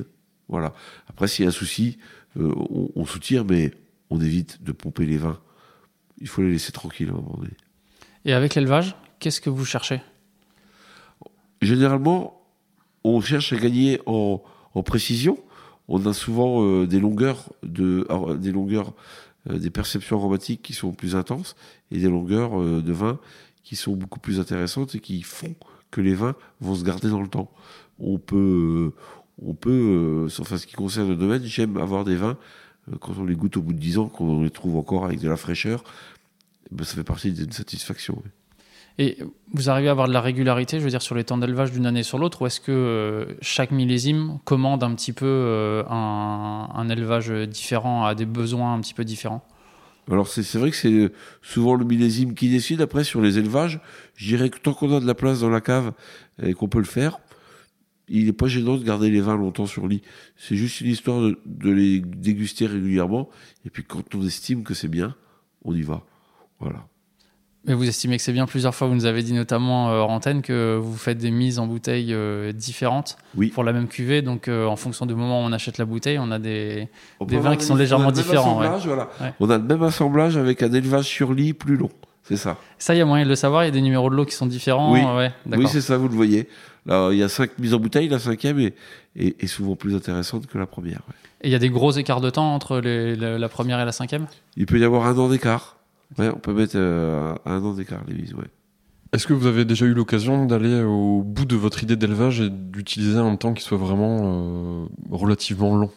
Voilà. Après, s'il y a un souci, euh, on, on soutire, mais on évite de pomper les vins. Il faut les laisser tranquilles à un moment donné. Et avec l'élevage, qu'est-ce que vous cherchez ? Généralement, on cherche à gagner en, en précision. On a souvent euh, des longueurs, de, euh, des, longueurs euh, des perceptions aromatiques qui sont plus intenses et des longueurs euh, de vin qui sont beaucoup plus intéressantes et qui font que les vins vont se garder dans le temps. On peut, euh, on peut euh, enfin, ce qui concerne le domaine, j'aime avoir des vins, euh, quand on les goûte au bout de dix ans, qu'on les trouve encore avec de la fraîcheur, ben, ça fait partie d'une satisfaction. Oui. Et vous arrivez à avoir de la régularité, je veux dire, sur les temps d'élevage d'une année sur l'autre, ou est-ce que euh, chaque millésime commande un petit peu euh, un, un élevage différent, a des besoins un petit peu différents ? Alors c'est, c'est vrai que c'est souvent le millésime qui décide. Après, sur les élevages, je dirais que tant qu'on a de la place dans la cave et qu'on peut le faire, il n'est pas gênant de garder les vins longtemps sur lit. C'est juste une histoire de, de les déguster régulièrement. Et puis quand on estime que c'est bien, on y va. Voilà. Mais vous estimez que c'est bien, plusieurs fois, vous nous avez dit notamment euh, hors antenne que vous faites des mises en bouteille euh, différentes Oui. pour la même cuvée. Donc euh, en fonction du moment où on achète la bouteille, on a des, On des vins qui sont légèrement différents. Ouais. Voilà. Ouais. On a le même assemblage avec un élevage sur lit plus long. C'est ça. Ça, il y a moyen de le savoir, il y a des numéros de lot qui sont différents. Oui, ouais, oui c'est ça, vous le voyez. Là, il y a cinq mises en bouteille, la cinquième est, est, est souvent plus intéressante que la première. Ouais. Et il y a des gros écarts de temps entre les, la, la première et la cinquième ? Il peut y avoir un an d'écart. Ouais, on peut mettre euh, un an d'écart les mises, ouais. Est-ce que vous avez déjà eu l'occasion d'aller au bout de votre idée d'élevage et d'utiliser un temps qui soit vraiment euh, relativement long ?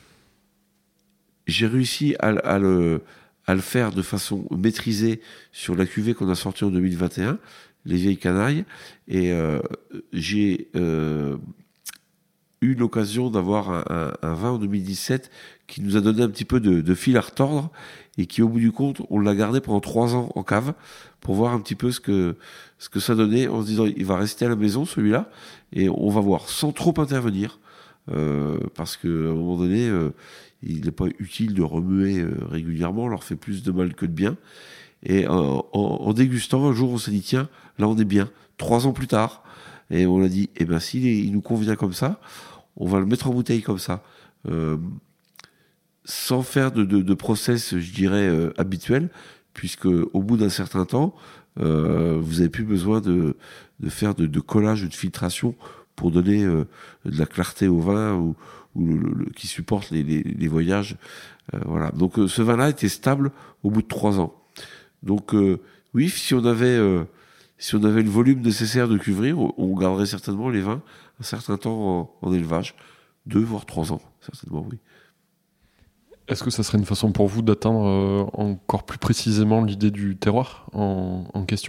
J'ai réussi à, à, le, à le faire de façon maîtrisée sur la cuvée qu'on a sortie en deux mille vingt et un, les vieilles canailles, et euh, j'ai euh, eu l'occasion d'avoir un, un, un vin en deux mille dix-sept qui nous a donné un petit peu de, de fil à retordre et qui, au bout du compte, on l'a gardé pendant trois ans en cave pour voir un petit peu ce que, ce que ça donnait, en se disant il va rester à la maison celui-là et on va voir sans trop intervenir euh, parce qu'à un moment donné euh, il n'est pas utile de remuer euh, régulièrement, on leur fait plus de mal que de bien. Et euh, en, en dégustant, un jour on s'est dit tiens, là on est bien, trois ans plus tard, et on a dit eh ben s'il est, il nous convient comme ça, on va le mettre en bouteille comme ça. Euh, sans faire de, de, de process, je dirais, euh, habituel, puisque au bout d'un certain temps, euh, vous n'avez plus besoin de, de faire de, de collage ou de filtration pour donner euh, de la clarté au vin ou, ou le, le, qui supporte les, les, les voyages. Euh, voilà. Donc euh, ce vin-là était stable au bout de trois ans. Donc euh, oui, si on avait euh, si on avait le volume nécessaire de cuverie, on, on garderait certainement les vins un certain temps en, en élevage, deux voire trois ans, certainement oui. Est-ce que ça serait une façon pour vous d'atteindre euh, encore plus précisément l'idée du terroir en, en question ?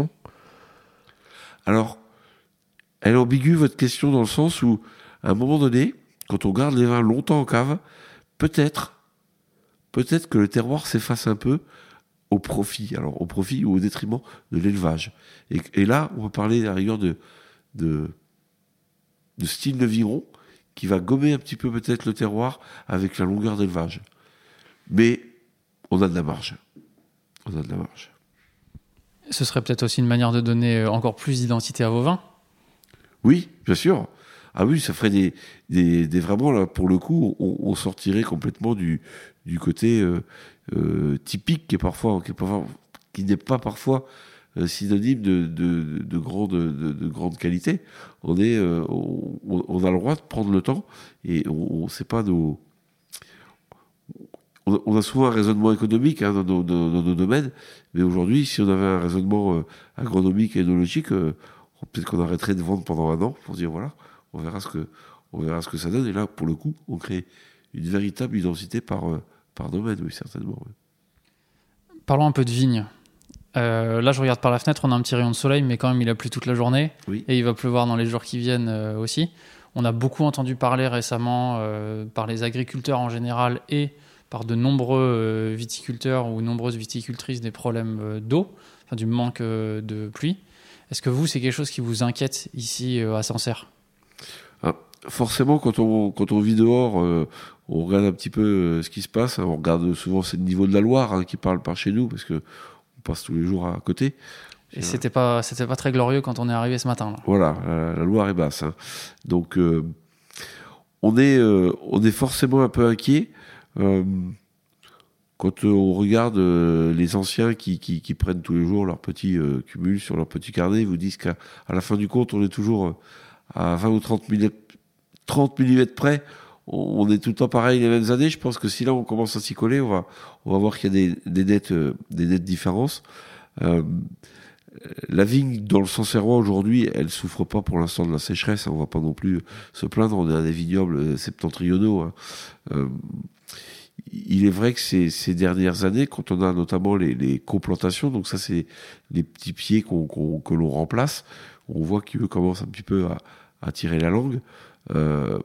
Alors, elle est ambiguë votre question dans le sens où, à un moment donné, quand on garde les vins longtemps en cave, peut-être, peut-être que le terroir s'efface un peu au profit, alors au profit ou au détriment de l'élevage. Et, et là, on peut parler à la rigueur de, de, de style de viron qui va gommer un petit peu peut-être le terroir avec la longueur d'élevage. Mais on a de la marge. On a de la marge. Ce serait peut-être aussi une manière de donner encore plus d'identité à vos vins ? Oui, bien sûr. Ah oui, ça ferait des, des, des vraiment, là, pour le coup, on, on sortirait complètement du, du côté euh, euh, typique qui est parfois, qui est parfois, qui n'est pas parfois euh, synonyme de, de, de, grande, de, de grande qualité. On est, euh, on, on a le droit de prendre le temps et on ne sait pas nos... On a souvent un raisonnement économique hein, dans, nos, dans, dans nos domaines, mais aujourd'hui, si on avait un raisonnement euh, agronomique et œnologique, euh, peut-être qu'on arrêterait de vendre pendant un an pour dire voilà, on verra ce que, on verra ce que ça donne. Et là, pour le coup, on crée une véritable identité par, euh, par domaine, oui, certainement. Oui. Parlons un peu de vigne. Euh, là, je regarde par la fenêtre, on a un petit rayon de soleil, mais quand même, il a plu toute la journée. Oui. Et il va pleuvoir dans les jours qui viennent euh, aussi. On a beaucoup entendu parler récemment euh, par les agriculteurs en général et par de nombreux viticulteurs ou nombreuses viticultrices des problèmes d'eau, enfin du manque de pluie. Est-ce que vous, c'est quelque chose qui vous inquiète ici à Sancerre ? Ah, forcément, quand on, quand on vit dehors, euh, on regarde un petit peu euh, ce qui se passe. Hein. On regarde souvent, c'est le niveau de la Loire hein, qui parle par chez nous, parce qu'on passe tous les jours à côté. Et c'était pas, c'était pas très glorieux quand on est arrivé ce matin. Là. Voilà, la, la Loire est basse. Hein. Donc, euh, on est, euh, on est forcément un peu inquiet euh, quand euh, on regarde euh, les anciens qui, qui, qui prennent tous les jours leur petit euh, cumul sur leur petit carnet. Ils vous disent qu'à à la fin du compte, on est toujours euh, à vingt ou trente millimètres près. On, on est tout le temps pareil les mêmes années. Je pense que si là on commence à s'y coller, on va, on va voir qu'il y a des, des, nettes, euh, des nettes différences. Euh, La vigne dans le Sancerrois aujourd'hui, elle souffre pas pour l'instant de la sécheresse. On va pas non plus se plaindre. On est à des vignobles septentrionaux. Hein. Euh, il est vrai que ces, ces dernières années, quand on a notamment les, les coplantations, donc ça c'est les petits pieds qu'on, qu'on, que l'on remplace, on voit qu'ils commencent un petit peu à, à tirer la langue. Euh,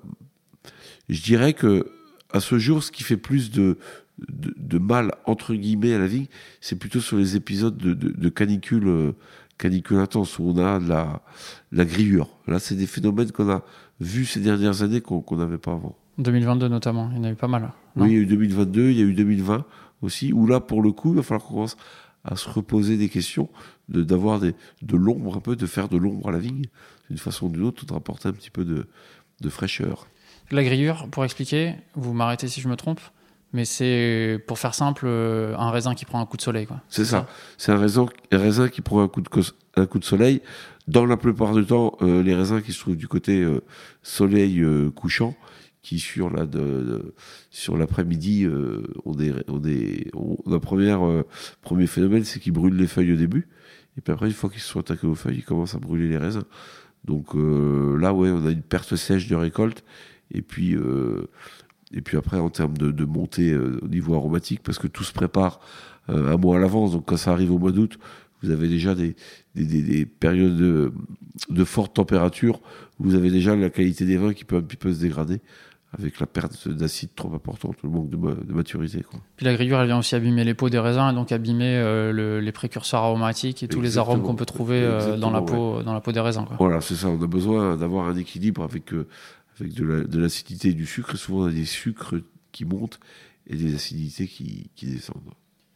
je dirais que à ce jour, ce qui fait plus de De, de mal entre guillemets à la vigne, c'est plutôt sur les épisodes de, de, de canicule, euh, canicule intense où on a de la, de la grillure. Là, c'est des phénomènes qu'on a vus ces dernières années qu'on qu'on n'avait pas avant. deux mille vingt-deux notamment, il y en a eu pas mal. Non Oui, il y a eu deux mille vingt-deux, il y a eu deux mille vingt aussi, où là, pour le coup, il va falloir qu'on commence à se reposer des questions, de, d'avoir des, de l'ombre un peu, de faire de l'ombre à la vigne, d'une façon ou d'une autre, de rapporter un petit peu de, de fraîcheur. La grillure, pour expliquer, vous m'arrêtez si je me trompe, mais c'est, pour faire simple, un raisin qui prend un coup de soleil, quoi. C'est ça. C'est un raisin, un raisin qui prend un coup de, cos- un coup de soleil. Dans la plupart du temps, euh, les raisins qui se trouvent du côté euh, soleil euh, couchant, qui sur la de, de, sur l'après-midi, euh, on est, on est, on, la première euh, premier phénomène, c'est qu'ils brûlent les feuilles au début, et puis après, une fois qu'ils se sont attaqués aux feuilles, ils commencent à brûler les raisins. Donc euh, là, ouais, on a une perte sèche de récolte, et puis. Euh, Et puis après, en termes de, de montée euh, au niveau aromatique, parce que tout se prépare euh, un mois à l'avance, donc quand ça arrive au mois d'août, vous avez déjà des, des, des, des périodes de, de forte température, vous avez déjà la qualité des vins qui peut un petit peu se dégrader, avec la perte d'acide trop importante, le manque de, de maturité, quoi. Puis la grillure, elle vient aussi abîmer les peaux des raisins, et donc abîmer euh, le, les précurseurs aromatiques et tous Exactement. les arômes qu'on peut trouver euh, dans, la peau, ouais. dans la peau des raisins, quoi. Voilà, c'est ça, on a besoin d'avoir un équilibre avec... Euh, avec de, la, de l'acidité et du sucre, et souvent on a des sucres qui montent et des acidités qui, qui descendent.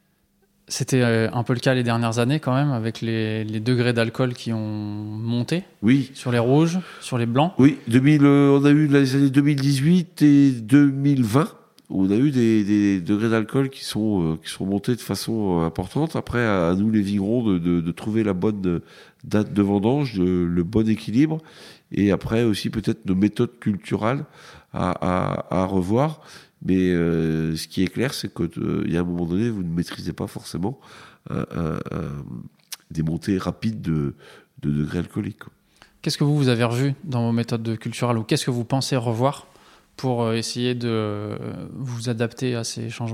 C'était un peu le cas les dernières années quand même, avec les, les degrés d'alcool qui ont monté. Oui. Sur les rouges, sur les blancs. Oui, deux mille, euh, on a eu les années deux mille dix-huit et deux mille vingt, où on a eu des, des degrés d'alcool qui sont, euh, qui sont montés de façon euh, importante. Après, à, à nous les vignerons de, de, de trouver la bonne date de vendange, de, le bon équilibre. Et après aussi peut-être nos méthodes culturales à, à, à revoir. Mais euh, ce qui est clair, c'est qu'il euh, y a un moment donné, vous ne maîtrisez pas forcément euh, euh, euh, des montées rapides de, de degrés alcooliques. Qu'est-ce que vous, vous avez revu dans vos méthodes culturelles, ou qu'est-ce que vous pensez revoir pour essayer de euh, vous adapter à ces changements ?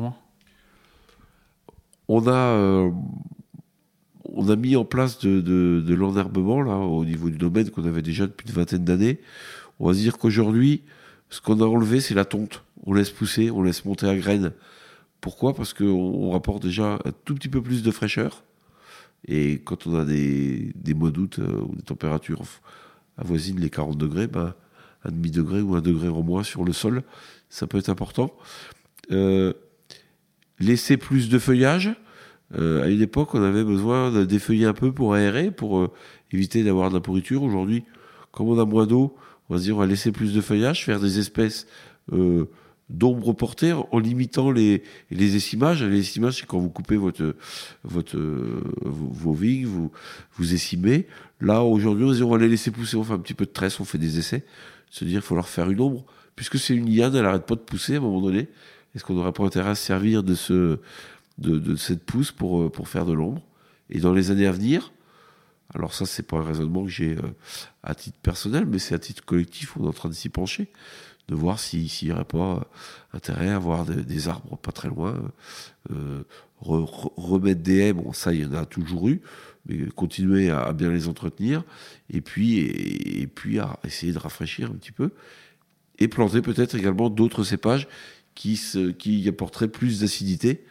On a... Euh, On a mis en place de, de, de l'enherbement là, au niveau du domaine qu'on avait déjà depuis une vingtaine d'années. On va se dire qu'aujourd'hui, ce qu'on a enlevé, c'est la tonte. On laisse pousser, on laisse monter à graines. Pourquoi ? Parce qu'on on rapporte déjà un tout petit peu plus de fraîcheur. Et quand on a des, des mois d'août euh, où les températures avoisinent les quarante degrés, ben, un demi-degré ou un degré en moins sur le sol, ça peut être important. Euh, laisser plus de feuillage. Euh, à une époque, on avait besoin de défeuiller un peu pour aérer, pour euh, éviter d'avoir de la pourriture. Aujourd'hui, comme on a moins d'eau, on va se dire on va laisser plus de feuillage, faire des espèces euh, d'ombre portée en limitant les, les essimages. Les essimages, c'est quand vous coupez votre, votre, euh, vos vignes, vous, vous essimez. Là, aujourd'hui, on se dit on va les laisser pousser, on fait un petit peu de tresse, on fait des essais. Se dire il faut leur faire une ombre. Puisque c'est une liane, elle n'arrête pas de pousser à un moment donné. Est-ce qu'on n'aurait pas intérêt à se servir de ce... De, de cette pousse pour, pour faire de l'ombre. Et dans les années à venir, alors ça c'est pas un raisonnement que j'ai euh, à titre personnel, mais c'est à titre collectif, on est en train de s'y pencher, de voir s'il si, n'y aurait pas euh, intérêt à avoir de, des arbres pas très loin, euh, re, re, remettre des haies, bon ça il y en a toujours eu, mais continuer à, à bien les entretenir, et puis, et, et puis à essayer de rafraîchir un petit peu, et planter peut-être également d'autres cépages qui, se, qui apporteraient plus d'acidité,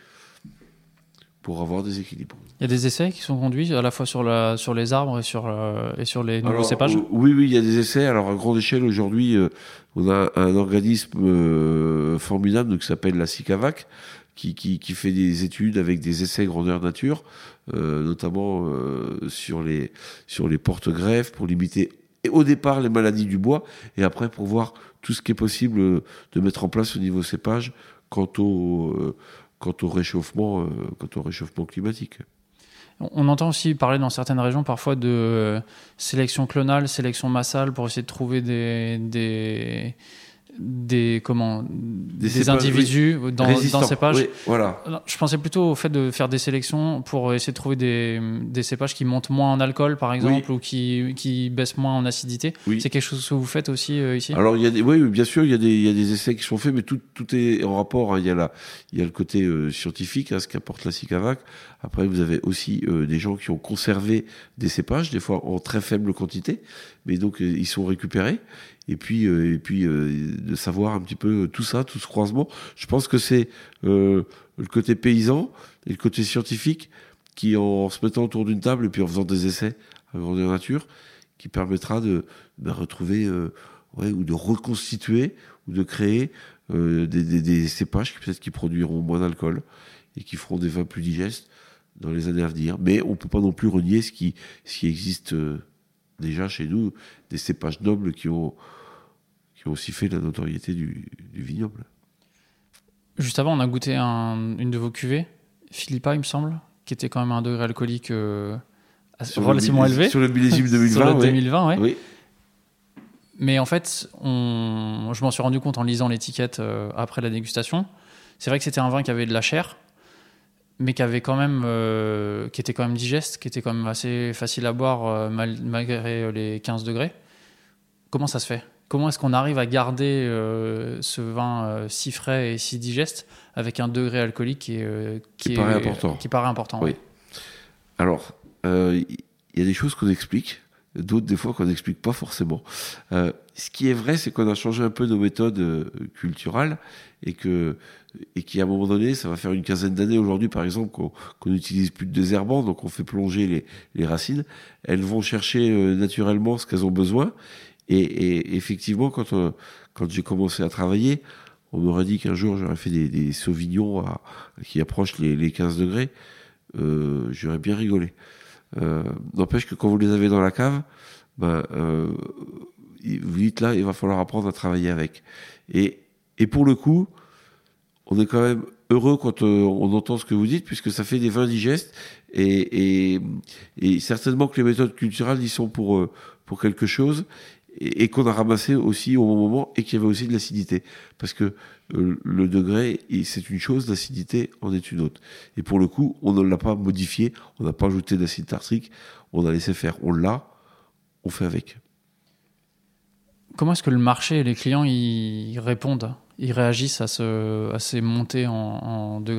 pour avoir des équilibres. Il y a des essais qui sont conduits à la fois sur, la, sur les arbres et sur, euh, et sur les nouveaux Alors, cépages ? euh, Oui, oui, il y a des essais. Alors, à grande échelle, aujourd'hui, euh, on a un organisme euh, formidable qui s'appelle la SICAVAC, qui, qui, qui fait des études avec des essais grandeur nature, euh, notamment euh, sur les, sur les porte-greffes, pour limiter au départ les maladies du bois, et après pour voir tout ce qui est possible euh, de mettre en place au niveau cépage quant au, euh, quant au réchauffement, euh, quant au réchauffement climatique. On entend aussi parler dans certaines régions parfois de euh, sélection clonale, sélection massale pour essayer de trouver des, des, des, comment, des, Des cépages, individus oui. dans, dans cépages. Oui, voilà. Alors, je pensais plutôt au fait de faire des sélections pour essayer de trouver des, des cépages qui montent moins en alcool, par exemple, oui. ou qui, qui baissent moins en acidité. Oui. C'est quelque chose que vous faites aussi euh, ici ? Alors, il y a des, oui, bien sûr, il y a des, il y a des essais qui sont faits, mais tout, tout est en rapport. Hein. Il y a la, il y a le côté euh, scientifique, hein, ce qu'apporte la SICAVAC. Après, vous avez aussi euh, des gens qui ont conservé des cépages, des fois en très faible quantité, mais donc euh, ils sont récupérés. Et puis, euh, et puis euh, de savoir un petit peu tout ça, tout ce croisement. Je pense que c'est euh, le côté paysan et le côté scientifique qui, en se mettant autour d'une table et puis en faisant des essais à grandeur nature, qui permettra de, de retrouver euh, ouais, ou de reconstituer ou de créer euh, des, des, des cépages qui peut-être qui produiront moins d'alcool et qui feront des vins plus digestes dans les années à venir. Mais on ne peut pas non plus renier ce qui, ce qui existe euh, déjà chez nous, des cépages nobles qui ont qui ont aussi fait la notoriété du, du vignoble. Juste avant, on a goûté un, une de vos cuvées, Philippa, il me semble, qui était quand même à un degré alcoolique euh, relativement élevé. Sur le millésime deux mille vingt, sur le oui. deux mille vingt, ouais. Oui. Mais en fait, on, je m'en suis rendu compte en lisant l'étiquette euh, après la dégustation. C'est vrai que c'était un vin qui avait de la chair, mais qui avait quand même, euh, qui était quand même digeste, qui était quand même assez facile à boire euh, mal, malgré les quinze degrés. Comment ça se fait ? Comment est-ce qu'on arrive à garder euh, ce vin euh, si frais et si digeste avec un degré alcoolique qui, est, euh, qui, qui est, paraît important. Qui paraît important. Oui. Alors, il euh, y a des choses qu'on explique, d'autres des fois qu'on n'explique pas forcément. Euh, ce qui est vrai, c'est qu'on a changé un peu nos méthodes euh, culturales et que et qu'à un moment donné, ça va faire une quinzaine d'années aujourd'hui, par exemple, qu'on qu'on n'utilise plus de désherbants, donc on fait plonger les, les racines. Elles vont chercher euh, naturellement ce qu'elles ont besoin. Et, et effectivement, quand, on, quand j'ai commencé à travailler, on m'aurait dit qu'un jour j'aurais fait des, des sauvignons à, qui approchent les, les quinze degrés. Euh, j'aurais bien rigolé. Euh, n'empêche que quand vous les avez dans la cave, ben, euh, vous dites là, il va falloir apprendre à travailler avec. Et, et pour le coup, on est quand même heureux quand euh, on entend ce que vous dites, puisque ça fait des vins digestes. Et, et, et certainement que les méthodes culturelles y sont pour, euh, pour quelque chose. Et, et qu'on a ramassé aussi au bon moment et qu'il y avait aussi de l'acidité. Parce que euh, le degré, c'est une chose, l'acidité en est une autre. Et pour le coup, on ne l'a pas modifié, on n'a pas ajouté d'acide tartrique, on a laissé faire. On l'a, on fait avec. Comment est-ce que le marché et les clients y répondent, ils réagissent à, ce, à ces montées en, en degrés ?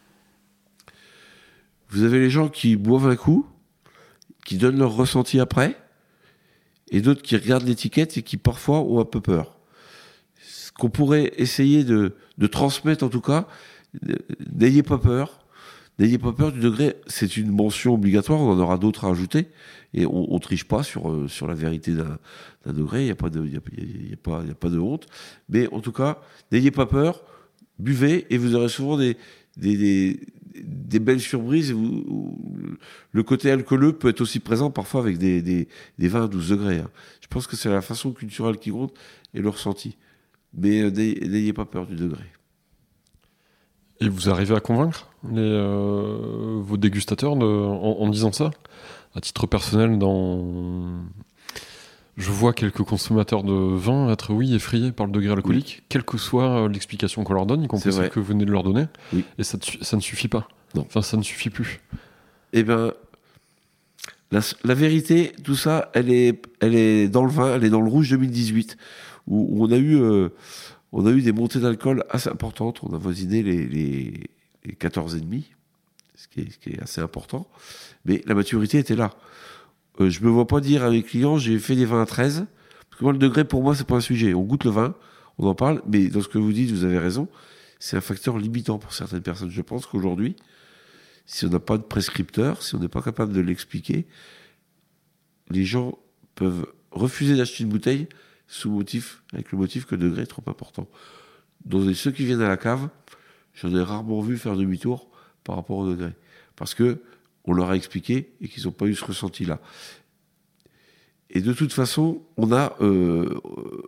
Vous avez les gens qui boivent un coup, qui donnent leur ressenti après, et d'autres qui regardent l'étiquette et qui parfois ont un peu peur. Ce qu'on pourrait essayer de, de transmettre en tout cas, n'ayez pas peur, n'ayez pas peur du degré, c'est une mention obligatoire, on en aura d'autres à ajouter, et on ne triche pas sur, sur la vérité d'un, d'un degré, il n'y a, pas de, y a, y a, pas, y a pas de honte, mais en tout cas, n'ayez pas peur, buvez, et vous aurez souvent des, des, des, des belles surprises. Où, où le côté alcooleux peut être aussi présent parfois avec des, des, des vins à douze degrés. Hein. Je pense que c'est la façon culturelle qui compte et le ressenti. Mais euh, n'ayez pas peur du degré. Et vous arrivez à convaincre les, euh, vos dégustateurs de, en, en disant ça ? À titre personnel, dans... je vois quelques consommateurs de vin être, oui, effrayés par le degré alcoolique, oui. Quelle que soit l'explication qu'on leur donne, y compris celle que vous venez de leur donner. Oui. Et ça, ça ne suffit pas. Non. Enfin, ça ne suffit plus. Eh bien, la, la vérité, tout ça, elle est, elle est dans le vin, elle est dans le rouge deux mille dix-huit, où, où on a eu... Euh, On a eu des montées d'alcool assez importantes. On a voisiné les, les, les quatorze virgule cinq, ce qui, est, ce qui est assez important. Mais la maturité était là. Euh, je ne me vois pas dire à mes clients, j'ai fait des vins à treize. Parce que moi, le degré, pour moi, c'est pas un sujet. On goûte le vin, on en parle. Mais dans ce que vous dites, vous avez raison. C'est un facteur limitant pour certaines personnes. Je pense qu'aujourd'hui, si on n'a pas de prescripteur, si on n'est pas capable de l'expliquer, les gens peuvent refuser d'acheter une bouteille sous motif, avec le motif que le degré est trop important. Dans ceux qui viennent à la cave, j'en ai rarement vu faire demi-tour par rapport au degré. Parce que on leur a expliqué et qu'ils n'ont pas eu ce ressenti-là. Et de toute façon, on a, euh,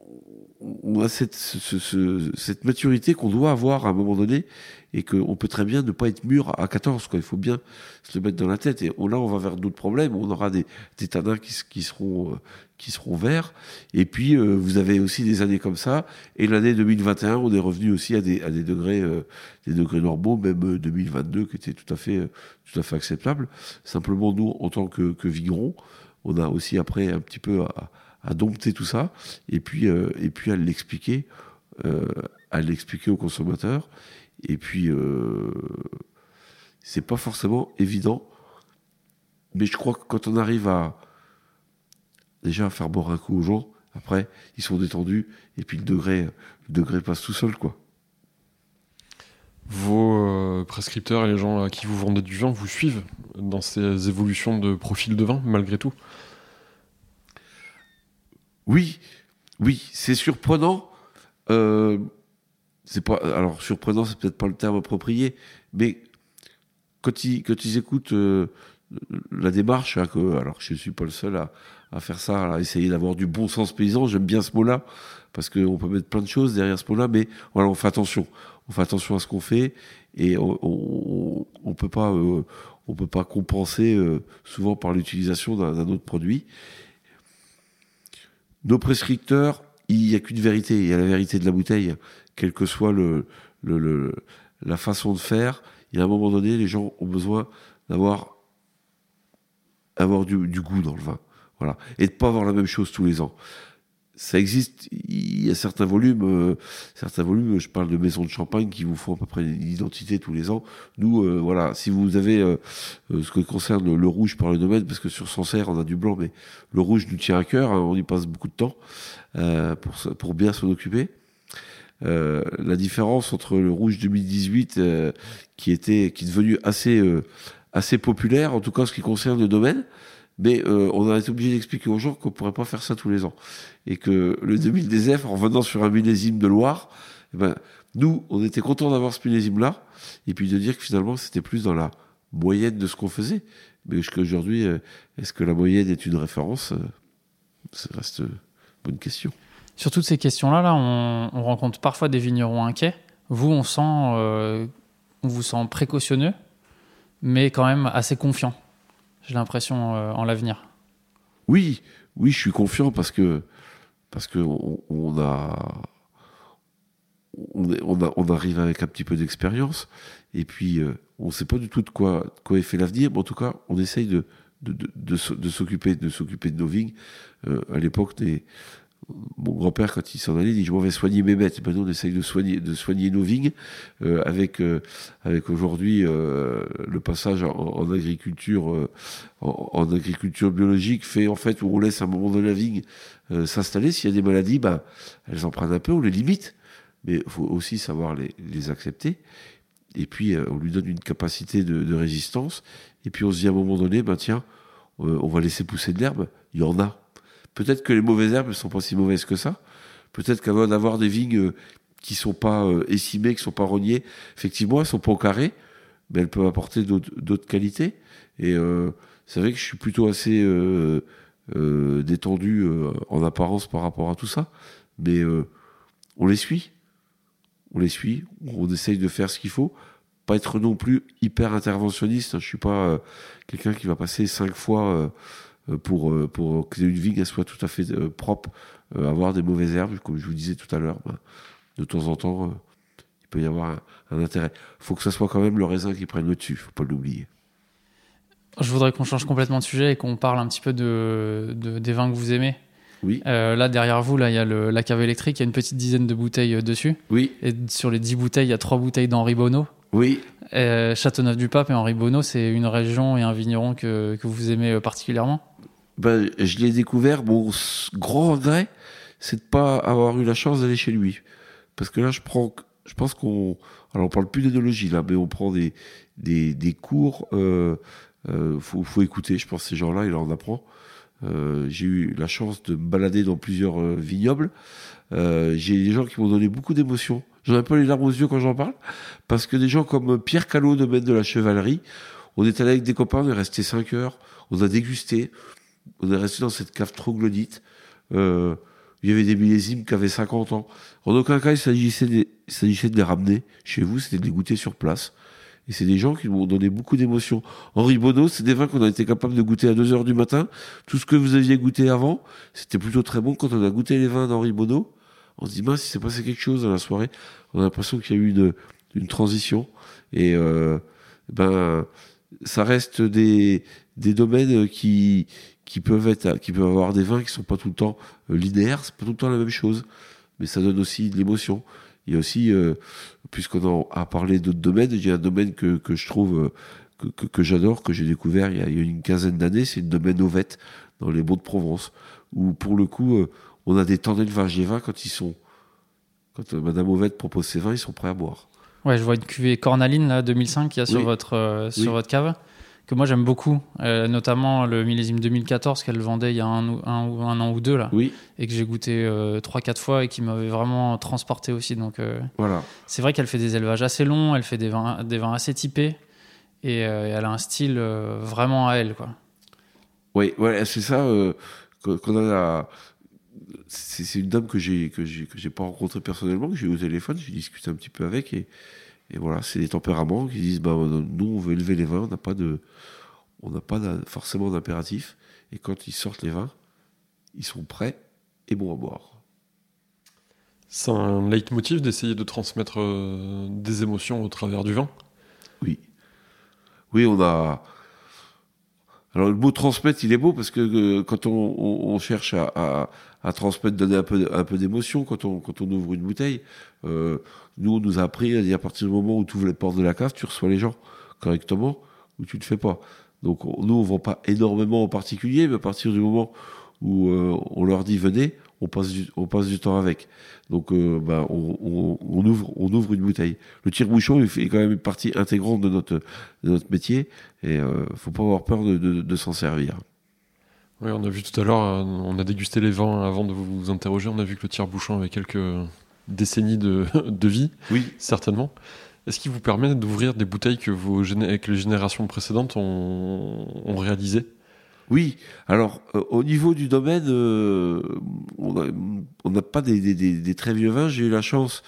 on a cette, ce, ce, cette maturité qu'on doit avoir à un moment donné et qu'on peut très bien ne pas être mûr à quatorze, quoi. Il faut bien se le mettre dans la tête. Et là, on va vers d'autres problèmes. On aura des, des tanins qui, qui, seront, euh, qui seront verts. Et puis, euh, vous avez aussi des années comme ça. Et l'année deux mille vingt et un, on est revenu aussi à des, à des degrés, euh, des degrés normaux, même euh, deux mille vingt-deux, qui était tout à fait, euh, tout à fait acceptable. Simplement, nous, en tant que, que vignerons, on a aussi après un petit peu à, à dompter tout ça, et puis, euh, et puis à l'expliquer, euh, à l'expliquer aux consommateurs. Et puis, euh, c'est pas forcément évident, mais je crois que quand on arrive à déjà à faire boire un coup aux gens, après, ils sont détendus, et puis le degré, le degré passe tout seul, quoi. Vos euh, prescripteurs et les gens à qui vous vendez du vin vous suivent dans ces évolutions de profil de vin, malgré tout? Oui, oui, c'est surprenant. Euh, c'est pas, alors surprenant, c'est peut-être pas le terme approprié, mais quand ils, quand ils écoutent euh, la démarche, hein, que, alors je suis pas le seul à, à faire ça, à essayer d'avoir du bon sens paysan. J'aime bien ce mot-là parce qu'on peut mettre plein de choses derrière ce mot-là, mais voilà, on fait attention, on fait attention à ce qu'on fait et on, on, on peut pas, euh, on peut pas compenser euh, souvent par l'utilisation d'un, d'un autre produit. Nos prescripteurs, il n'y a qu'une vérité, il y a la vérité de la bouteille, quelle que soit le, le, le, la façon de faire. Il y a un moment donné, les gens ont besoin d'avoir avoir du, du goût dans le vin, voilà, et de pas avoir la même chose tous les ans. Ça existe, il y a certains volumes, euh, certains volumes, je parle de maisons de champagne qui vous font à peu près une identité tous les ans. Nous, euh, voilà, si vous avez euh, euh, ce que concerne le, le rouge par le domaine, parce que sur Sancerre on a du blanc, mais le rouge nous tient à cœur, hein, on y passe beaucoup de temps euh, pour pour bien s'en occuper. Euh, la différence entre le rouge deux mille dix-huit, euh, qui était, qui est devenu assez euh, assez populaire, en tout cas en ce qui concerne le domaine. Mais euh, on a été obligé d'expliquer aux gens qu'on pourrait pas faire ça tous les ans. Et que le deux mille D S F, en revenant sur un millésime de Loire, eh ben, nous, on était contents d'avoir ce millésime-là, et puis de dire que finalement, c'était plus dans la moyenne de ce qu'on faisait. Mais jusqu'aujourd'hui, euh, est-ce que la moyenne est une référence? Ça reste une bonne question. Sur toutes ces questions-là, là, on, on rencontre parfois des vignerons inquiets. Vous, on sent, euh, on vous sent précautionneux, mais quand même assez confiant. J'ai l'impression euh, en l'avenir. Oui, oui, je suis confiant parce que parce que on, on a on, est, on a on arrive avec un petit peu d'expérience et puis euh, on ne sait pas du tout de quoi de quoi est fait l'avenir, mais en tout cas, on essaye de de de, de, de s'occuper de s'occuper de nos vignes. Euh, à l'époque, des mon grand-père, quand il s'en allait, il dit « je m'en vais soigner mes bêtes ». Maintenant, on essaye de soigner, de soigner nos vignes euh, avec, euh, avec aujourd'hui euh, le passage en, en agriculture euh, en, en agriculture biologique fait en fait où on laisse un moment de la vigne euh, s'installer. S'il y a des maladies, bah, elles en prennent un peu, on les limite, mais il faut aussi savoir les, les accepter. Et puis, euh, on lui donne une capacité de, de résistance. Et puis, on se dit à un moment donné, bah, tiens, euh, on va laisser pousser de l'herbe. Il y en a. Peut-être que les mauvaises herbes ne sont pas si mauvaises que ça. Peut-être qu'avant d'avoir des vignes qui ne sont pas euh, écimées, qui ne sont pas rognées, effectivement, elles ne sont pas au carré, mais elles peuvent apporter d'autres, d'autres qualités. Et euh, c'est vrai que je suis plutôt assez euh, euh, détendu euh, en apparence par rapport à tout ça. Mais euh, on les suit. On les suit. On essaye de faire ce qu'il faut. Pas être non plus hyper interventionniste. Je ne suis pas euh, quelqu'un qui va passer cinq fois... Euh, Pour, pour que une vigne soit tout à fait euh, propre, euh, avoir des mauvaises herbes, comme je vous disais tout à l'heure, ben, de temps en temps, euh, il peut y avoir un, un intérêt. Il faut que ce soit quand même le raisin qui prenne le dessus, il ne faut pas l'oublier. Je voudrais qu'on change complètement de sujet et qu'on parle un petit peu de, de, des vins que vous aimez. Oui. Euh, là, derrière vous, là, il y a le, la cave électrique, il y a une petite dizaine de bouteilles dessus. Oui. Et sur les dix bouteilles, il y a trois bouteilles d'Henri Bonneau. Oui. Euh, Châteauneuf-du-Pape et Henri Bonneau, c'est une région et un vigneron que, que vous aimez particulièrement? Ben, je l'ai découvert. Mon grand regret, c'est de pas avoir eu la chance d'aller chez lui. Parce que là, je prends, je pense qu'on, alors on parle plus d'énologie là, mais on prend des, des, des cours, euh, euh, faut, faut écouter. Je pense que ces gens-là, il en apprend. Euh, j'ai eu la chance de me balader dans plusieurs euh, vignobles. Euh, j'ai des gens qui m'ont donné beaucoup d'émotions. J'en ai un peu les larmes aux yeux quand j'en parle, parce que des gens comme Pierre Callot, domaine de la Chevalerie, on est allé avec des copains, on est resté cinq heures, on a dégusté, on est resté dans cette cave troglodyte. Euh, il y avait des millésimes qui avaient cinquante ans. En aucun cas, il s'agissait de, il s'agissait de les ramener chez vous, c'était de les goûter sur place. Et c'est des gens qui m'ont donné beaucoup d'émotions. Henri Bonneau, c'est des vins qu'on a été capable de goûter à deux heures du matin. Tout ce que vous aviez goûté avant, c'était plutôt très bon. Quand on a goûté les vins d'Henri Bonneau, on se dit, mince, il s'est passé quelque chose dans la soirée. On a l'impression qu'il y a eu une, une transition. Et euh, ben, ça reste des, des domaines qui, qui peuvent être, qui peuvent avoir des vins qui sont pas tout le temps euh, linéaires, c'est pas tout le temps la même chose, mais ça donne aussi de l'émotion. Il y a aussi, euh, puisqu'on a parlé d'autres domaines, il y a un domaine que, que je trouve euh, que, que, que j'adore, que j'ai découvert il y, a, il y a une quinzaine d'années, c'est le domaine Ovette dans les Baux-de-Provence, où pour le coup, euh, on a des tendelles Vargieva quand ils sont, quand euh, Madame Ovette propose ses vins, ils sont prêts à boire. Ouais, je vois une cuvée Cornaline là, deux mille cinq qu'il y a sur Oui. votre euh, sur Oui. votre cave, que moi j'aime beaucoup, euh, notamment le millésime deux mille quatorze qu'elle vendait il y a un, ou- un, ou- un an ou deux là, Oui, et que j'ai goûté euh, trois quatre fois et qui m'avait vraiment transporté aussi. Donc euh, voilà. c'est vrai qu'elle fait des élevages assez longs, elle fait des vins des vins assez typés et, euh, et elle a un style euh, vraiment à elle quoi. Oui, ouais, c'est ça. Euh, qu'on qu'on a la... c'est, c'est une dame que j'ai que j'ai que j'ai pas rencontrée personnellement, que j'ai eu au téléphone, j'ai discuté un petit peu avec et, et voilà, c'est des tempéraments qui disent bah nous on veut élever les vins, on n'a pas de on n'a pas d'un- forcément d'impératif et quand ils sortent les vins, ils sont prêts et bons à boire. C'est un leitmotiv d'essayer de transmettre euh, des émotions au travers du vin. Oui, oui, on a. Alors le mot transmettre, il est beau parce que euh, quand on, on, on cherche à, à, à transmettre, donner un peu, un peu d'émotion, quand on, quand on ouvre une bouteille, euh, nous on nous a appris à dire à partir du moment où tu ouvres les portes de la cave, tu reçois les gens correctement ou tu ne le fais pas. Donc on, nous on vend pas énormément en particulier, mais à partir du moment où euh, on leur dit venez, on passe du, on passe du temps avec. Donc euh, bah, on, on, on ouvre, on ouvre une bouteille. Le tire-bouchon est quand même une partie intégrante de notre, de notre métier et euh, faut pas avoir peur de, de, de s'en servir. Oui, on a vu tout à l'heure, euh, on a dégusté les vins avant de vous interroger, on a vu que le tire-bouchon avait quelques décennies de, de vie, Oui. certainement. Est-ce qu'il vous permet d'ouvrir des bouteilles que, vos, géné- que les générations précédentes ont, ont réalisées ? Oui, alors euh, au niveau du domaine, euh, on n'a on n'a pas des, des, des, des très vieux vins. J'ai eu la chance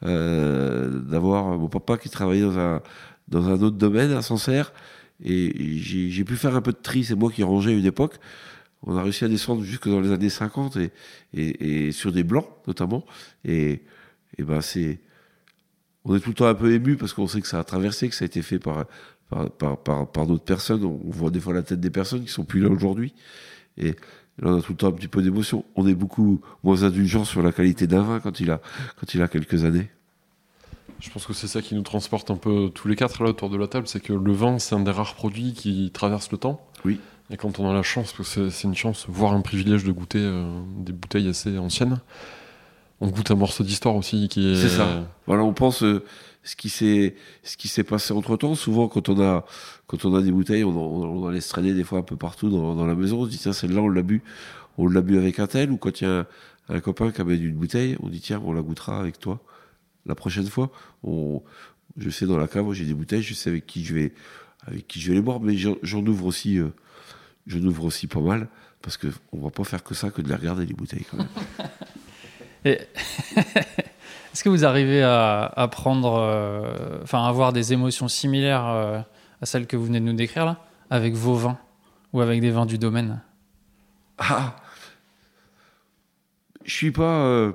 euh, d'avoir mon papa qui travaillait dans un, dans un autre domaine à Sancerre et j'ai, j'ai pu faire un peu de tri, c'est moi qui rangeais à une époque. On a réussi à descendre jusque dans les années cinquante et, et, et sur des blancs notamment. Et, et ben c'est, on est tout le temps un peu ému parce qu'on sait que ça a traversé, que ça a été fait par par, par, par, par d'autres personnes. On voit des fois la tête des personnes qui sont plus là aujourd'hui. Et là, on a tout le temps un petit peu d'émotion. On est beaucoup moins indulgent sur la qualité d'un vin quand il a, quand il a quelques années. Je pense que c'est ça qui nous transporte un peu tous les quatre là autour de la table, c'est que le vin, c'est un des rares produits qui traverse le temps. Oui. Et quand on a la chance, parce que c'est, c'est une chance, voire un privilège de goûter euh, des bouteilles assez anciennes, on goûte un morceau d'histoire aussi qui est... C'est ça. Voilà, on pense euh, ce qui s'est ce qui s'est passé entre temps. Souvent, quand on a quand on a des bouteilles, on en, on en laisse traîner des fois un peu partout dans, dans la maison. On se dit tiens, celle-là, on l'a bu, on l'a bu avec un tel. Ou quand il y a un, un copain qui amène une bouteille, on dit tiens, on la goûtera avec toi la prochaine fois. On, je sais dans la cave, j'ai des bouteilles, je sais avec qui je vais avec qui je vais les boire, mais j'en, j'en ouvre aussi, euh, j'en ouvre aussi pas mal parce que on va pas faire que ça, que de les regarder les bouteilles quand même. Et est-ce que vous arrivez à, à prendre, euh, enfin, à avoir des émotions similaires euh, à celles que vous venez de nous décrire là, avec vos vins ou avec des vins du domaine ? Ah, je suis pas. Euh,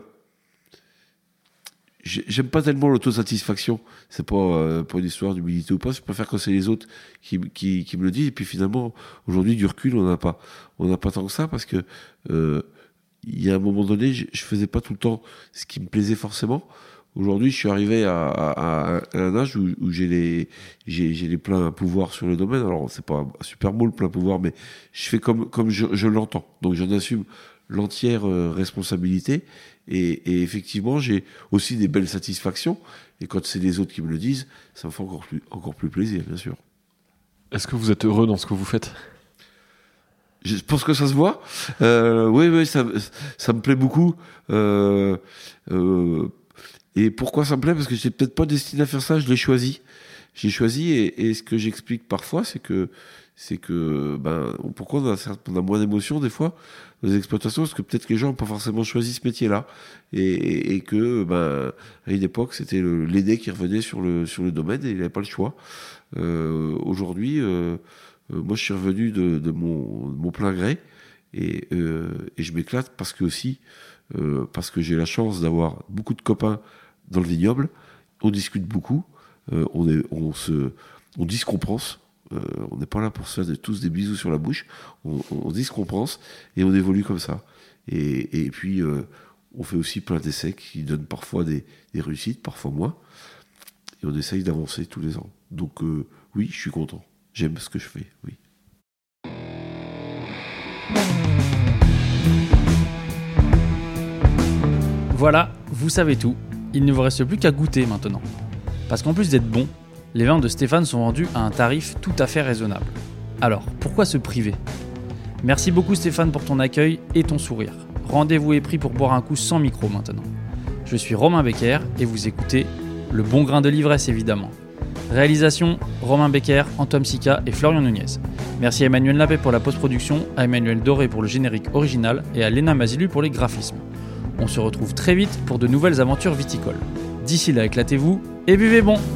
j'aime pas tellement l'autosatisfaction. C'est pas euh, pour une histoire d'humilité ou pas. Je préfère quand c'est les autres qui, qui, qui me le disent. Et puis finalement, aujourd'hui, du recul, on n'a pas, on n'a pas tant que ça parce que. Euh, il y a un moment donné, je, je faisais pas tout le temps ce qui me plaisait forcément. Aujourd'hui, je suis arrivé à, à, à un âge où, où j'ai les, j'ai, j'ai les pleins pouvoirs sur le domaine. Alors, c'est pas un super mot, le plein pouvoir, mais je fais comme, comme je, je l'entends. Donc, j'en assume l'entière euh, responsabilité. Et, et effectivement, j'ai aussi des belles satisfactions. Et quand c'est les autres qui me le disent, ça me fait encore plus, encore plus plaisir, bien sûr. Est-ce que vous êtes heureux dans ce que vous faites ? Je pense que ça se voit. Euh, oui, oui, ça, ça me plaît beaucoup. Euh, euh, et pourquoi ça me plaît ? Parce que j'étais peut-être pas destiné à faire ça, je l'ai choisi. j'ai choisi et, et ce que j'explique parfois, c'est que c'est que ben pourquoi on a, on a moins d'émotions des fois dans les exploitations, parce que peut-être que les gens n'ont pas forcément choisi ce métier-là et, et, et que ben à une époque c'était le, l'aîné qui revenait sur le sur le domaine et il n'avait pas le choix. Euh, aujourd'hui, euh, euh, moi je suis revenu de, de, mon, de mon plein gré et, euh, et je m'éclate parce que aussi euh, parce que j'ai la chance d'avoir beaucoup de copains dans le vignoble. On discute beaucoup, euh, on est on se on dit ce qu'on pense. Euh, on n'est pas là pour se faire de, tous des bisous sur la bouche, on, on dit ce qu'on pense et on évolue comme ça. Et, et puis euh, on fait aussi plein d'essais qui donnent parfois des, des réussites, parfois moins, et on essaye d'avancer tous les ans. Donc euh, oui, je suis content, j'aime ce que je fais, oui. Voilà, vous savez tout, il ne vous reste plus qu'à goûter maintenant. Parce qu'en plus d'être bon, les vins de Stéphane sont vendus à un tarif tout à fait raisonnable. Alors, pourquoi se priver ? Merci beaucoup Stéphane pour ton accueil et ton sourire. Rendez-vous est pris pour boire un coup sans micro maintenant. Je suis Romain Becker et vous écoutez Le Bon Grain de l'Ivresse évidemment. Réalisation, Romain Becker, Antoine Sica et Florian Nunez. Merci à Emmanuel Lapé pour la post-production, à Emmanuel Doré pour le générique original et à Léna Mazilu pour les graphismes. On se retrouve très vite pour de nouvelles aventures viticoles. D'ici là, éclatez-vous et buvez bon!